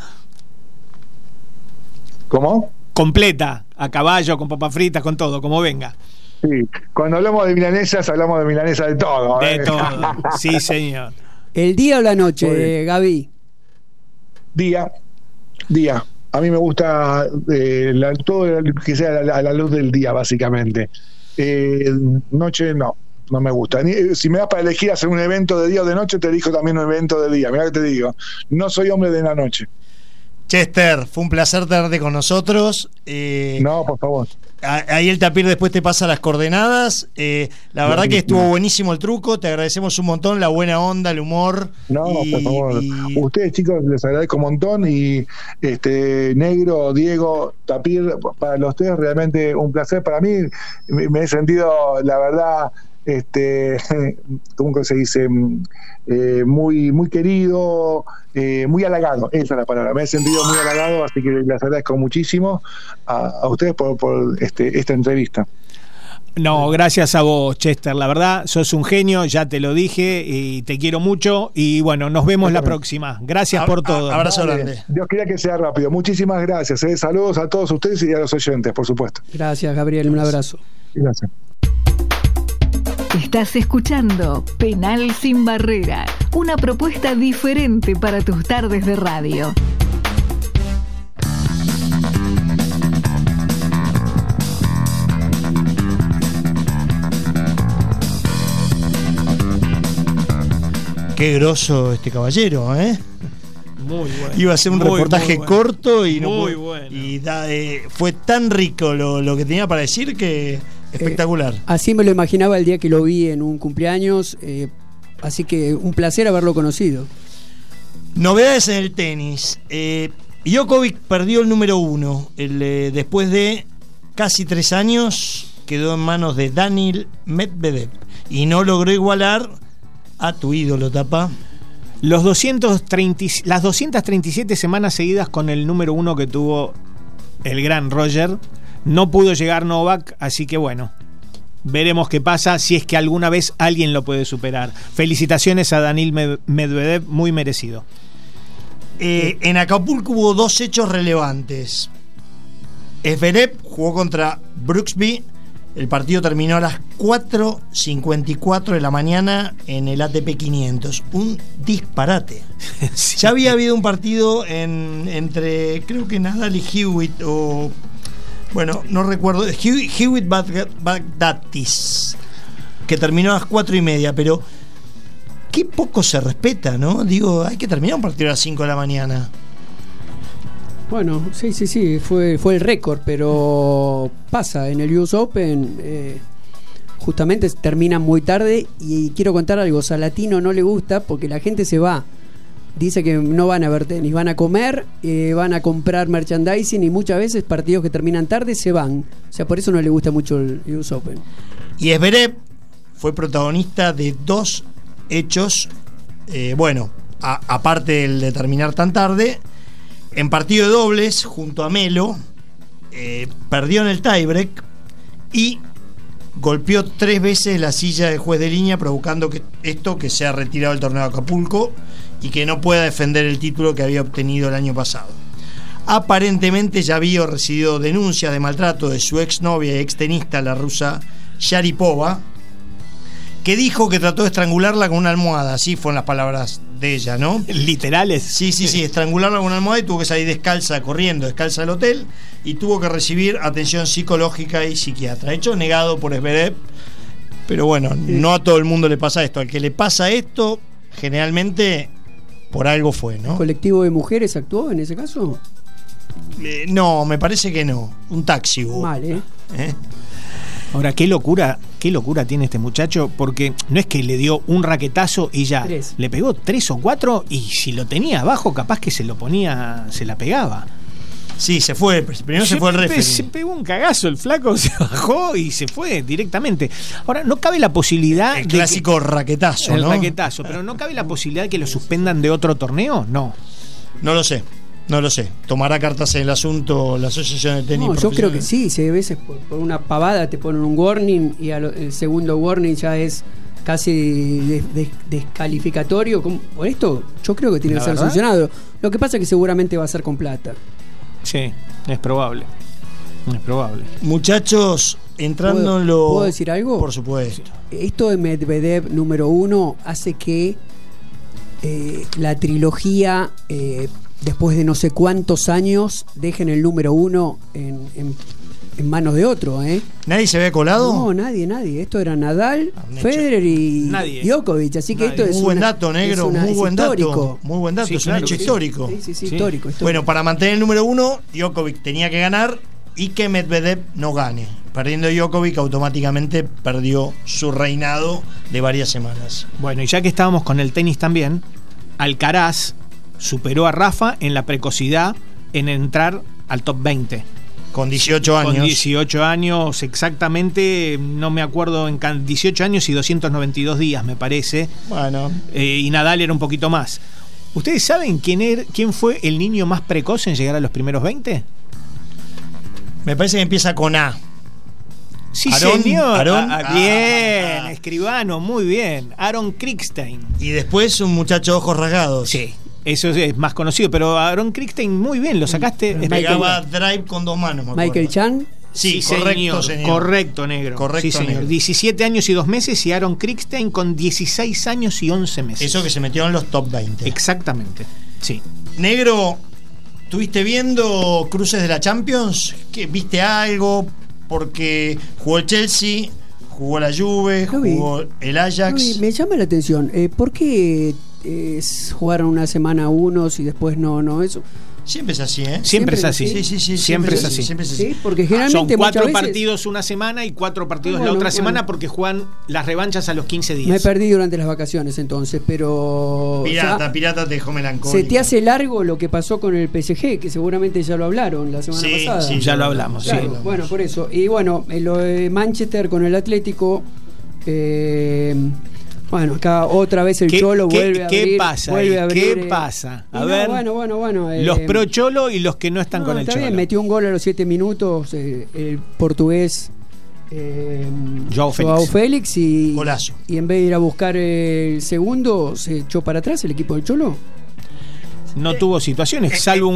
¿Cómo? Completa, a caballo, con papas fritas, con todo, como venga. Sí, cuando hablamos de milanesas, hablamos de milanesas de todo. De todo, sí, señor. ¿El día o la noche, Gaby? Día. A mí me gusta todo que sea a la luz del día, básicamente. Noche no me gusta. Si me das para elegir hacer un evento de día o de noche, te elijo también un evento de día. Mirá que te digo, no soy hombre de la noche. Chester, fue un placer tenerte con nosotros. No, por favor. Ahí el tapir después te pasa las coordenadas. La verdad que estuvo buenísimo el truco. Te agradecemos un montón la buena onda, el humor. No, por favor. Ustedes, chicos, les agradezco un montón. Y Negro, Diego, Tapir, para los tres realmente un placer. Para mí me he sentido, la verdad, ¿cómo se dice? Muy, muy querido, muy halagado, esa es la palabra. Me he sentido muy halagado, así que les agradezco muchísimo a ustedes por esta entrevista. No, gracias a vos, Chester. La verdad, sos un genio, ya te lo dije, y te quiero mucho. Y bueno, nos vemos la próxima. Gracias por todo. Abrazo grande. Dios quiera que sea rápido. Muchísimas gracias. Saludos a todos ustedes y a los oyentes, por supuesto. Gracias, Gabriel. Un abrazo. Gracias. Estás escuchando Penal sin Barrera, una propuesta diferente para tus tardes de radio. Qué groso este caballero, ¿eh? Muy bueno. Iba a ser un reportaje corto y muy bueno. Y fue tan rico lo que tenía para decir que espectacular. Así me lo imaginaba el día que lo vi en un cumpleaños, así que un placer haberlo conocido. Novedades en el tenis. Djokovic perdió el número 1. Después de casi 3 años quedó en manos de Daniil Medvedev y no logró igualar a tu ídolo, Tapa. Las 237 semanas seguidas con el número 1 que tuvo el gran Roger. No pudo llegar Novak, así que bueno, veremos qué pasa, si es que alguna vez alguien lo puede superar. Felicitaciones a Daniil Medvedev, muy merecido. En Acapulco hubo 2 hechos relevantes. Zverev jugó contra Brooksby. El partido terminó a las 4:54 de la mañana en el ATP 500. Un disparate. Sí. Ya había habido un partido entre, creo que Nadal y Hewitt, o bueno, no recuerdo, Hewitt Baghdatis, que terminó a las 4:30, pero qué poco se respeta, ¿no? Digo, hay que terminar un partido a las 5 de la mañana. Bueno, sí, fue el récord, pero pasa en el US Open, justamente termina muy tarde. Y quiero contar algo, Salatino no le gusta porque la gente se va, dice que no van a ver tenis, van a comer, van a comprar merchandising, y muchas veces partidos que terminan tarde se van, o sea, por eso no le gusta mucho el US Open. Y Zverev fue protagonista de 2 hechos, aparte del de terminar tan tarde. En partido de dobles, junto a Melo, perdió en el tiebreak y golpeó 3 veces la silla del juez de línea, provocando que sea retirado del torneo de Acapulco y que no pueda defender el título que había obtenido el año pasado. Aparentemente ya había recibido denuncias de maltrato de su exnovia y extenista, la rusa Sharipova, que dijo que trató de estrangularla con una almohada. Así fueron las palabras de ella, ¿no? ¿Literales? Sí, estrangularla con una almohada, y tuvo que salir corriendo descalza del hotel, y tuvo que recibir atención psicológica y psiquiatra. Hecho negado por Zverev, pero bueno, no a todo el mundo le pasa esto. Al que le pasa esto, generalmente por algo fue, ¿no? ¿El colectivo de mujeres actuó en ese caso? No, me parece que no. Un taxi hubo. Mal, ¿eh? Ahora, qué locura tiene este muchacho, porque no es que le dio un raquetazo y ya, 3. Le pegó 3 o 4, y si lo tenía abajo, capaz que se la pegaba. Sí, se fue. Primero se fue el referee. Se pegó un cagazo el flaco, se bajó y se fue directamente. Ahora, no cabe la posibilidad el clásico raquetazo, ¿no? El raquetazo, pero no cabe la posibilidad de que lo suspendan de otro torneo, no. No lo sé. ¿Tomará cartas en el asunto la Asociación de Tenis? No, yo creo que sí. Si a veces por una pavada te ponen un warning y el segundo warning ya es casi descalificatorio. Por esto yo creo que tiene que ser sancionado. Lo que pasa es que seguramente va a ser con plata. Sí, es probable. Es probable. Muchachos, entrando en lo... ¿Puedo decir algo? Por supuesto. Esto de Medvedev número 1 hace que la trilogía, después de no sé cuántos años, dejen el número 1 en manos de otro, ¿eh? ¿Nadie se había colado? No, nadie. Esto era Nadal, Federer y Djokovic. Así que esto es muy buen dato, negro. Muy buen histórico. dato. Muy buen dato. Sí, es claro, un hecho histórico. Sí, histórico. Bueno, para mantener el número 1, Djokovic tenía que ganar y que Medvedev no gane. Perdiendo Djokovic, automáticamente perdió su reinado de varias semanas. Bueno, y ya que estábamos con el tenis también, Alcaraz superó a Rafa en la precocidad en entrar al top 20. Con 18 años. Con 18 años exactamente, no me acuerdo, 18 años y 292 días me parece. Bueno. Y Nadal era un poquito más. ¿Ustedes saben quién fue el niño más precoz en llegar a los primeros 20? Me parece que empieza con A. Sí, Aaron, señor. Aaron. Bien, escribano, muy bien. Aaron Krickstein. Y después un muchacho de ojos rasgados. Sí, eso es más conocido, pero Aaron Krickstein, muy bien, lo sacaste. Pegaba drive con 2 manos, me acuerdo. Michael Chan. Sí, correcto, señor. Correcto, negro. Correcto, sí, señor. negro. 17 años y 2 meses y Aaron Krickstein con 16 años y 11 meses. Eso que se metió en los top 20. Exactamente, sí. Negro, ¿estuviste viendo cruces de la Champions? ¿Viste algo? Porque jugó el Chelsea, jugó la Juve, jugó el Ajax. Me llama la atención. ¿Por qué jugaron una semana unos y después no? Eso. Siempre es así, ¿eh? Siempre es así. Sí, Siempre es así. Sí, porque generalmente son 4 muchas veces... partidos una semana y 4 partidos la otra semana porque juegan las revanchas a los 15 días. Me perdí durante las vacaciones entonces, pero... Pirata te dejó melancólico. Se te hace largo lo que pasó con el PSG, que seguramente ya lo hablaron la semana pasada. Sí, ya lo hablamos. Claro, sí. Bueno, por eso. Y bueno, lo de Manchester con el Atlético... bueno, acá otra vez el Cholo vuelve a abrir. ¿Qué pasa? Vuelve a abrir, ¿Qué pasa? A no, ver. Bueno. Los pro Cholo y los que no están con el está Cholo. Bien, metió un gol a los 7 minutos el portugués Joao Félix y golazo. Y en vez de ir a buscar el segundo, se echó para atrás el equipo del Cholo. No tuvo situaciones, salvo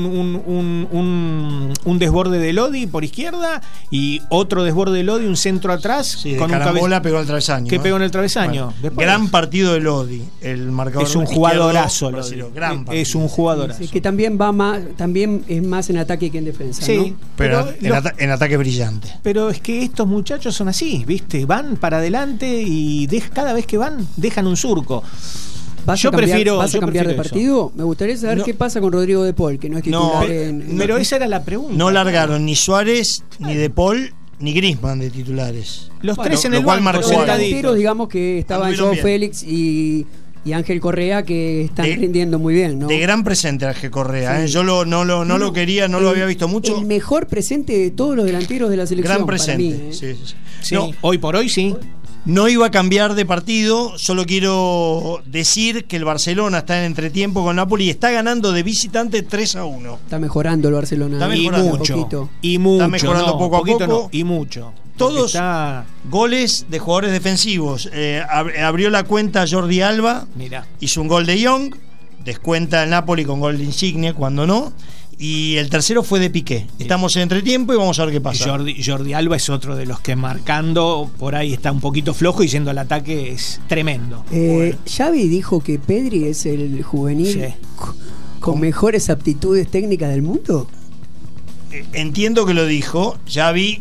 un desborde de Lodi por izquierda y otro desborde de Lodi, un centro atrás. Sí, con un carambola un pegó al travesaño. que pegó en el travesaño. Bueno, Después, gran partido de Lodi, el marcador. es un jugadorazo. Gran partido. Es un jugadorazo. Sí, que también también es más en ataque que en defensa. Sí, ¿no? Pero en ataque brillante. Pero es que estos muchachos son así, ¿viste? Van para adelante y cada vez que van, dejan un surco. ¿Vas a cambiar de partido? Eso. Me gustaría saber qué pasa con Rodrigo De Paul, que no es titular pero esa era la pregunta. No largaron ni Suárez, ni De Paul, ni Griezmann de titulares. Los tres en el cual banco, marcó delanteros, digamos que estaban Joao Félix y Ángel Correa, que están rindiendo muy bien, ¿no? De gran presente Ángel Correa, sí. Yo no lo quería, no lo había visto mucho. El mejor presente de todos los delanteros de la selección. Gran presente, para mí, sí. No, hoy por hoy sí. No iba a cambiar de partido, solo quiero decir que el Barcelona está en entretiempo con Napoli y está ganando de visitante 3-1. Está mejorando el Barcelona. Está mejorando mucho. Está mejorando poco a poco. No, y mucho. Todos goles de jugadores defensivos. Abrió la cuenta Jordi Alba. Mirá. Hizo un gol de Young. Descuenta el Napoli con gol de Insigne cuando no. Y el tercero fue de Piqué. Estamos en entretiempo y vamos a ver qué pasa. Jordi Alba es otro de los que marcando por ahí está un poquito flojo y yendo al ataque es tremendo. Xavi dijo que Pedri es el juvenil con mejores aptitudes técnicas del mundo. Entiendo que lo dijo. Xavi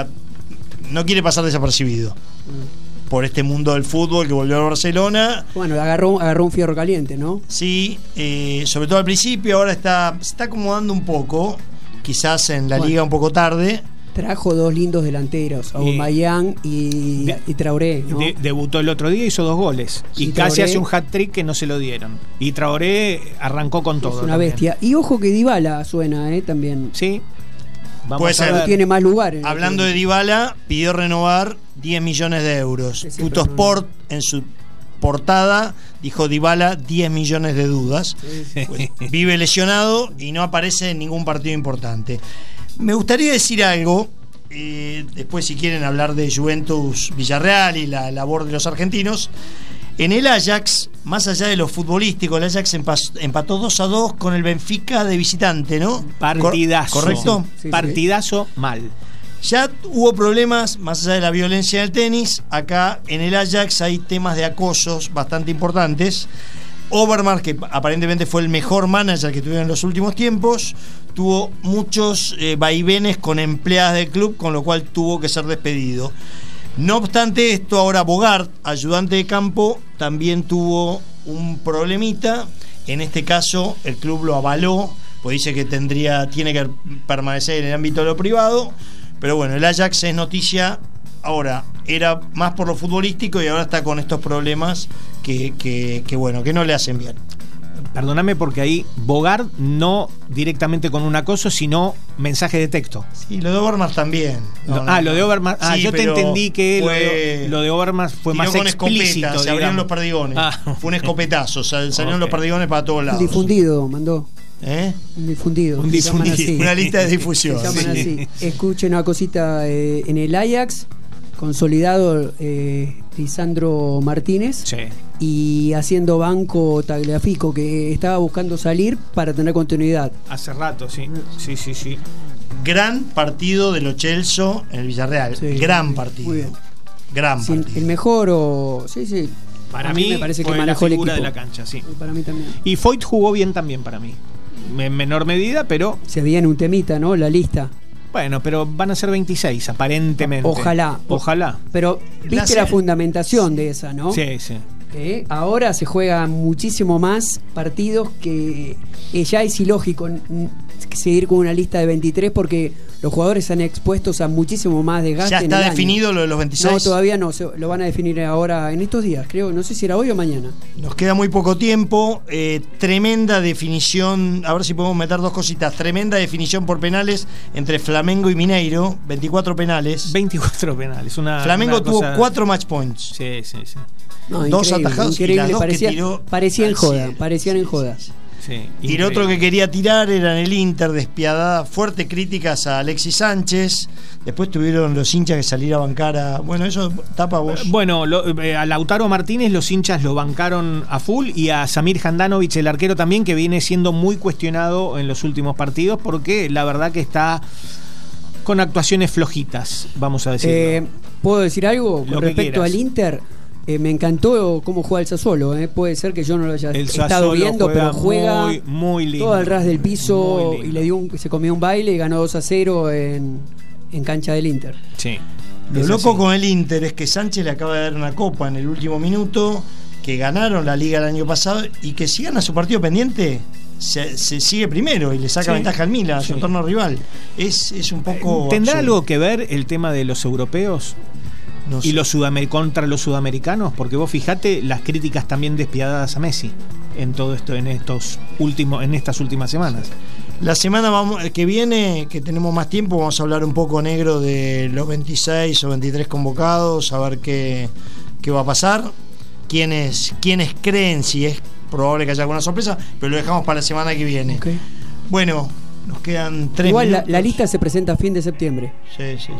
no quiere pasar desapercibido por este mundo del fútbol que volvió a Barcelona. Bueno, agarró un fierro caliente, ¿no? Sí, sobre todo al principio, ahora se está acomodando un poco, quizás en la liga un poco tarde. Trajo 2 lindos delanteros, Aubameyang y Traoré, ¿no? Debutó el otro día, hizo 2 goles y casi Traoré, hace un hat-trick que no se lo dieron. Y Traoré arrancó con todo. Es una también. bestia. Y ojo que Dybala suena, también. Sí. Puede ser. No tiene más lugar. Hablando de Dybala, pidió renovar 10 millones de euros. Tuttosport en su portada dijo Dybala 10 millones de dudas. Pues, vive lesionado y no aparece en ningún partido importante. Me gustaría decir algo después si quieren hablar de Juventus Villarreal y la labor de los argentinos. En el Ajax, más allá de lo futbolístico, el Ajax empató 2-2 con el Benfica de visitante, ¿no? Partidazo. ¿Correcto? Sí, Partidazo mal. Ya hubo problemas, más allá de la violencia del tenis. Acá en el Ajax hay temas de acosos bastante importantes. Overmars, que aparentemente fue el mejor manager que tuvieron en los últimos tiempos, tuvo muchos vaivenes con empleadas del club, con lo cual tuvo que ser despedido. No obstante esto, ahora Bogart, ayudante de campo, también tuvo un problemita. En este caso el club lo avaló, pues dice que tiene que permanecer en el ámbito de lo privado. Pero bueno, el Ajax es noticia ahora, era más por lo futbolístico y ahora está con estos problemas que bueno, que no le hacen bien. Perdóname, porque ahí Bogart no directamente con un acoso, sino mensaje de texto. Sí, lo de Overmars también. Lo de Overmars. Sí, yo te entendí que lo de Overmars fue más con explícito. Escopeta, se abrieron los perdigones. Fue un escopetazo, o sea, salieron los perdigones para todos lados. Difundido, mandó. Un difundido. Una lista de difusión. Se llaman así. Escuchen una cosita en el Ajax, consolidado Lisandro Martínez. Sí. Y haciendo banco Tagliafico, que estaba buscando salir para tener continuidad. Hace rato, sí. Sí. Gran partido de Lo Celso en el Villarreal. Sí, gran partido. Muy bien. Gran partido. El mejor o... Sí. Para mí me parece fue que la manejó el figura equipo. de la cancha, sí. Y para mí también. Y Foyt jugó bien también para mí. En menor medida, pero... Se veía en un temita, ¿no? La lista. Bueno, pero van a ser 26, aparentemente. Ojalá. Pero viste la fundamentación de esa, ¿no? Sí. Ahora se juegan muchísimo más partidos que ya es ilógico seguir con una lista de 23 porque los jugadores están expuestos a muchísimo más desgaste. ¿Ya está en el definido año. lo de los 26? No, todavía no, lo van a definir ahora en estos días, creo, no sé si era hoy o mañana. Nos queda muy poco tiempo, tremenda definición, a ver si podemos meter dos cositas, tremenda definición por penales entre Flamengo y Mineiro, 24 penales. 24 penales. Flamengo tuvo 4 match points. Sí. No, dos atajados y las dos que tiró parecían en joda, cielo. parecían en joda. Sí, y el otro que quería tirar era en el Inter, despiadada, fuertes críticas a Alexis Sánchez. Después tuvieron los hinchas que salir a bancar a... Bueno, eso tapa vos. Bueno, a Lautaro Martínez los hinchas lo bancaron a full, y a Samir Handanovic, el arquero también, que viene siendo muy cuestionado en los últimos partidos, porque la verdad que está con actuaciones flojitas, vamos a decir. ¿Puedo decir algo con respecto al Inter? Me encantó cómo juega el Sassuolo. Puede ser que yo no lo haya estado viendo, pero juega muy lindo, todo al ras del piso y se comió un baile y ganó 2-0 en cancha del Inter. Sí. Lo loco con el Inter es que Sánchez le acaba de dar una copa en el último minuto, que ganaron la Liga el año pasado, y que si gana su partido pendiente se sigue primero y le saca ventaja al Milan, a su entorno rival. Es un poco... ¿Tendrá absurdo. algo que ver el tema de los europeos? No sé. Y contra los sudamericanos, porque vos fijate las críticas también despiadadas a Messi en todo esto, en estas últimas semanas. La semana que viene, que tenemos más tiempo, vamos a hablar un poco, negro, de los 26 o 23 convocados, a ver qué va a pasar, quiénes creen, si es probable que haya alguna sorpresa, pero lo dejamos para la semana que viene. Okay. Bueno, nos quedan 3 Igual minutos. la lista se presenta a fin de septiembre. Sí.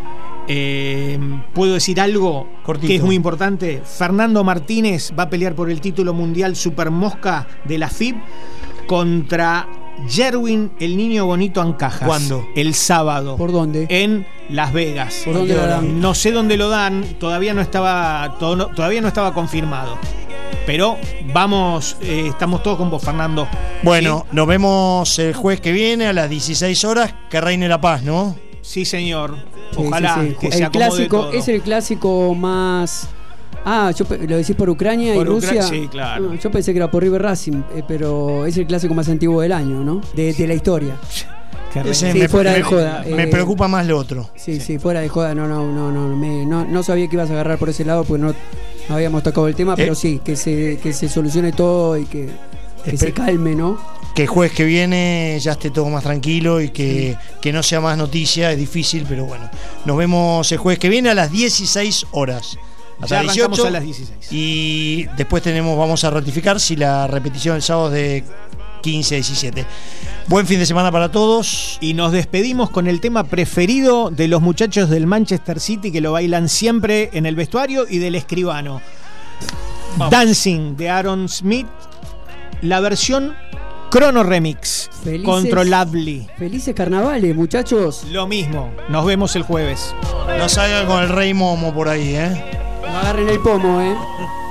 ¿Puedo decir algo cortito, que es muy importante? Fernando Martínez va a pelear por el título mundial Super Mosca de la FIB contra Jerwin, el niño bonito Ancajas. ¿Cuándo? El sábado. ¿Por dónde? En Las Vegas. ¿Por dónde lo dan? No sé dónde lo dan, todavía no estaba confirmado. Pero vamos, estamos todos con vos, Fernando. Bueno, ¿sí? Nos vemos el jueves que viene a las 16 horas. Que reine la paz, ¿no? Sí, señor. Sí, Ojalá sí. que se el acomode clásico todo. es el clásico más... lo decís por Ucrania y Rusia. Sí, claro. No, yo pensé que era por River Racing, pero es el clásico más antiguo del año, ¿no? De la historia. Ese fuera de joda. Me preocupa más lo otro. Sí, fuera de joda. No sabía que ibas a agarrar por ese lado porque no habíamos tocado el tema, pero sí, que se solucione todo y que se calme, ¿no? Que el jueves que viene ya esté todo más tranquilo y que no sea más noticia, es difícil, pero bueno. Nos vemos el jueves que viene a las 16 horas. Hasta Ya las arrancamos 18, a las 16. y después vamos a ratificar si la repetición del sábado es de 15 a 17. Buen fin de semana para todos. Y nos despedimos con el tema preferido de los muchachos del Manchester City, que lo bailan siempre en el vestuario, y del escribano. Vamos. Dancing de Aaron Smith, la versión Chrono Remix. Controlably. Felices carnavales, muchachos. Lo mismo. Nos vemos el jueves. No salgan con el Rey Momo por ahí, No agarren el pomo,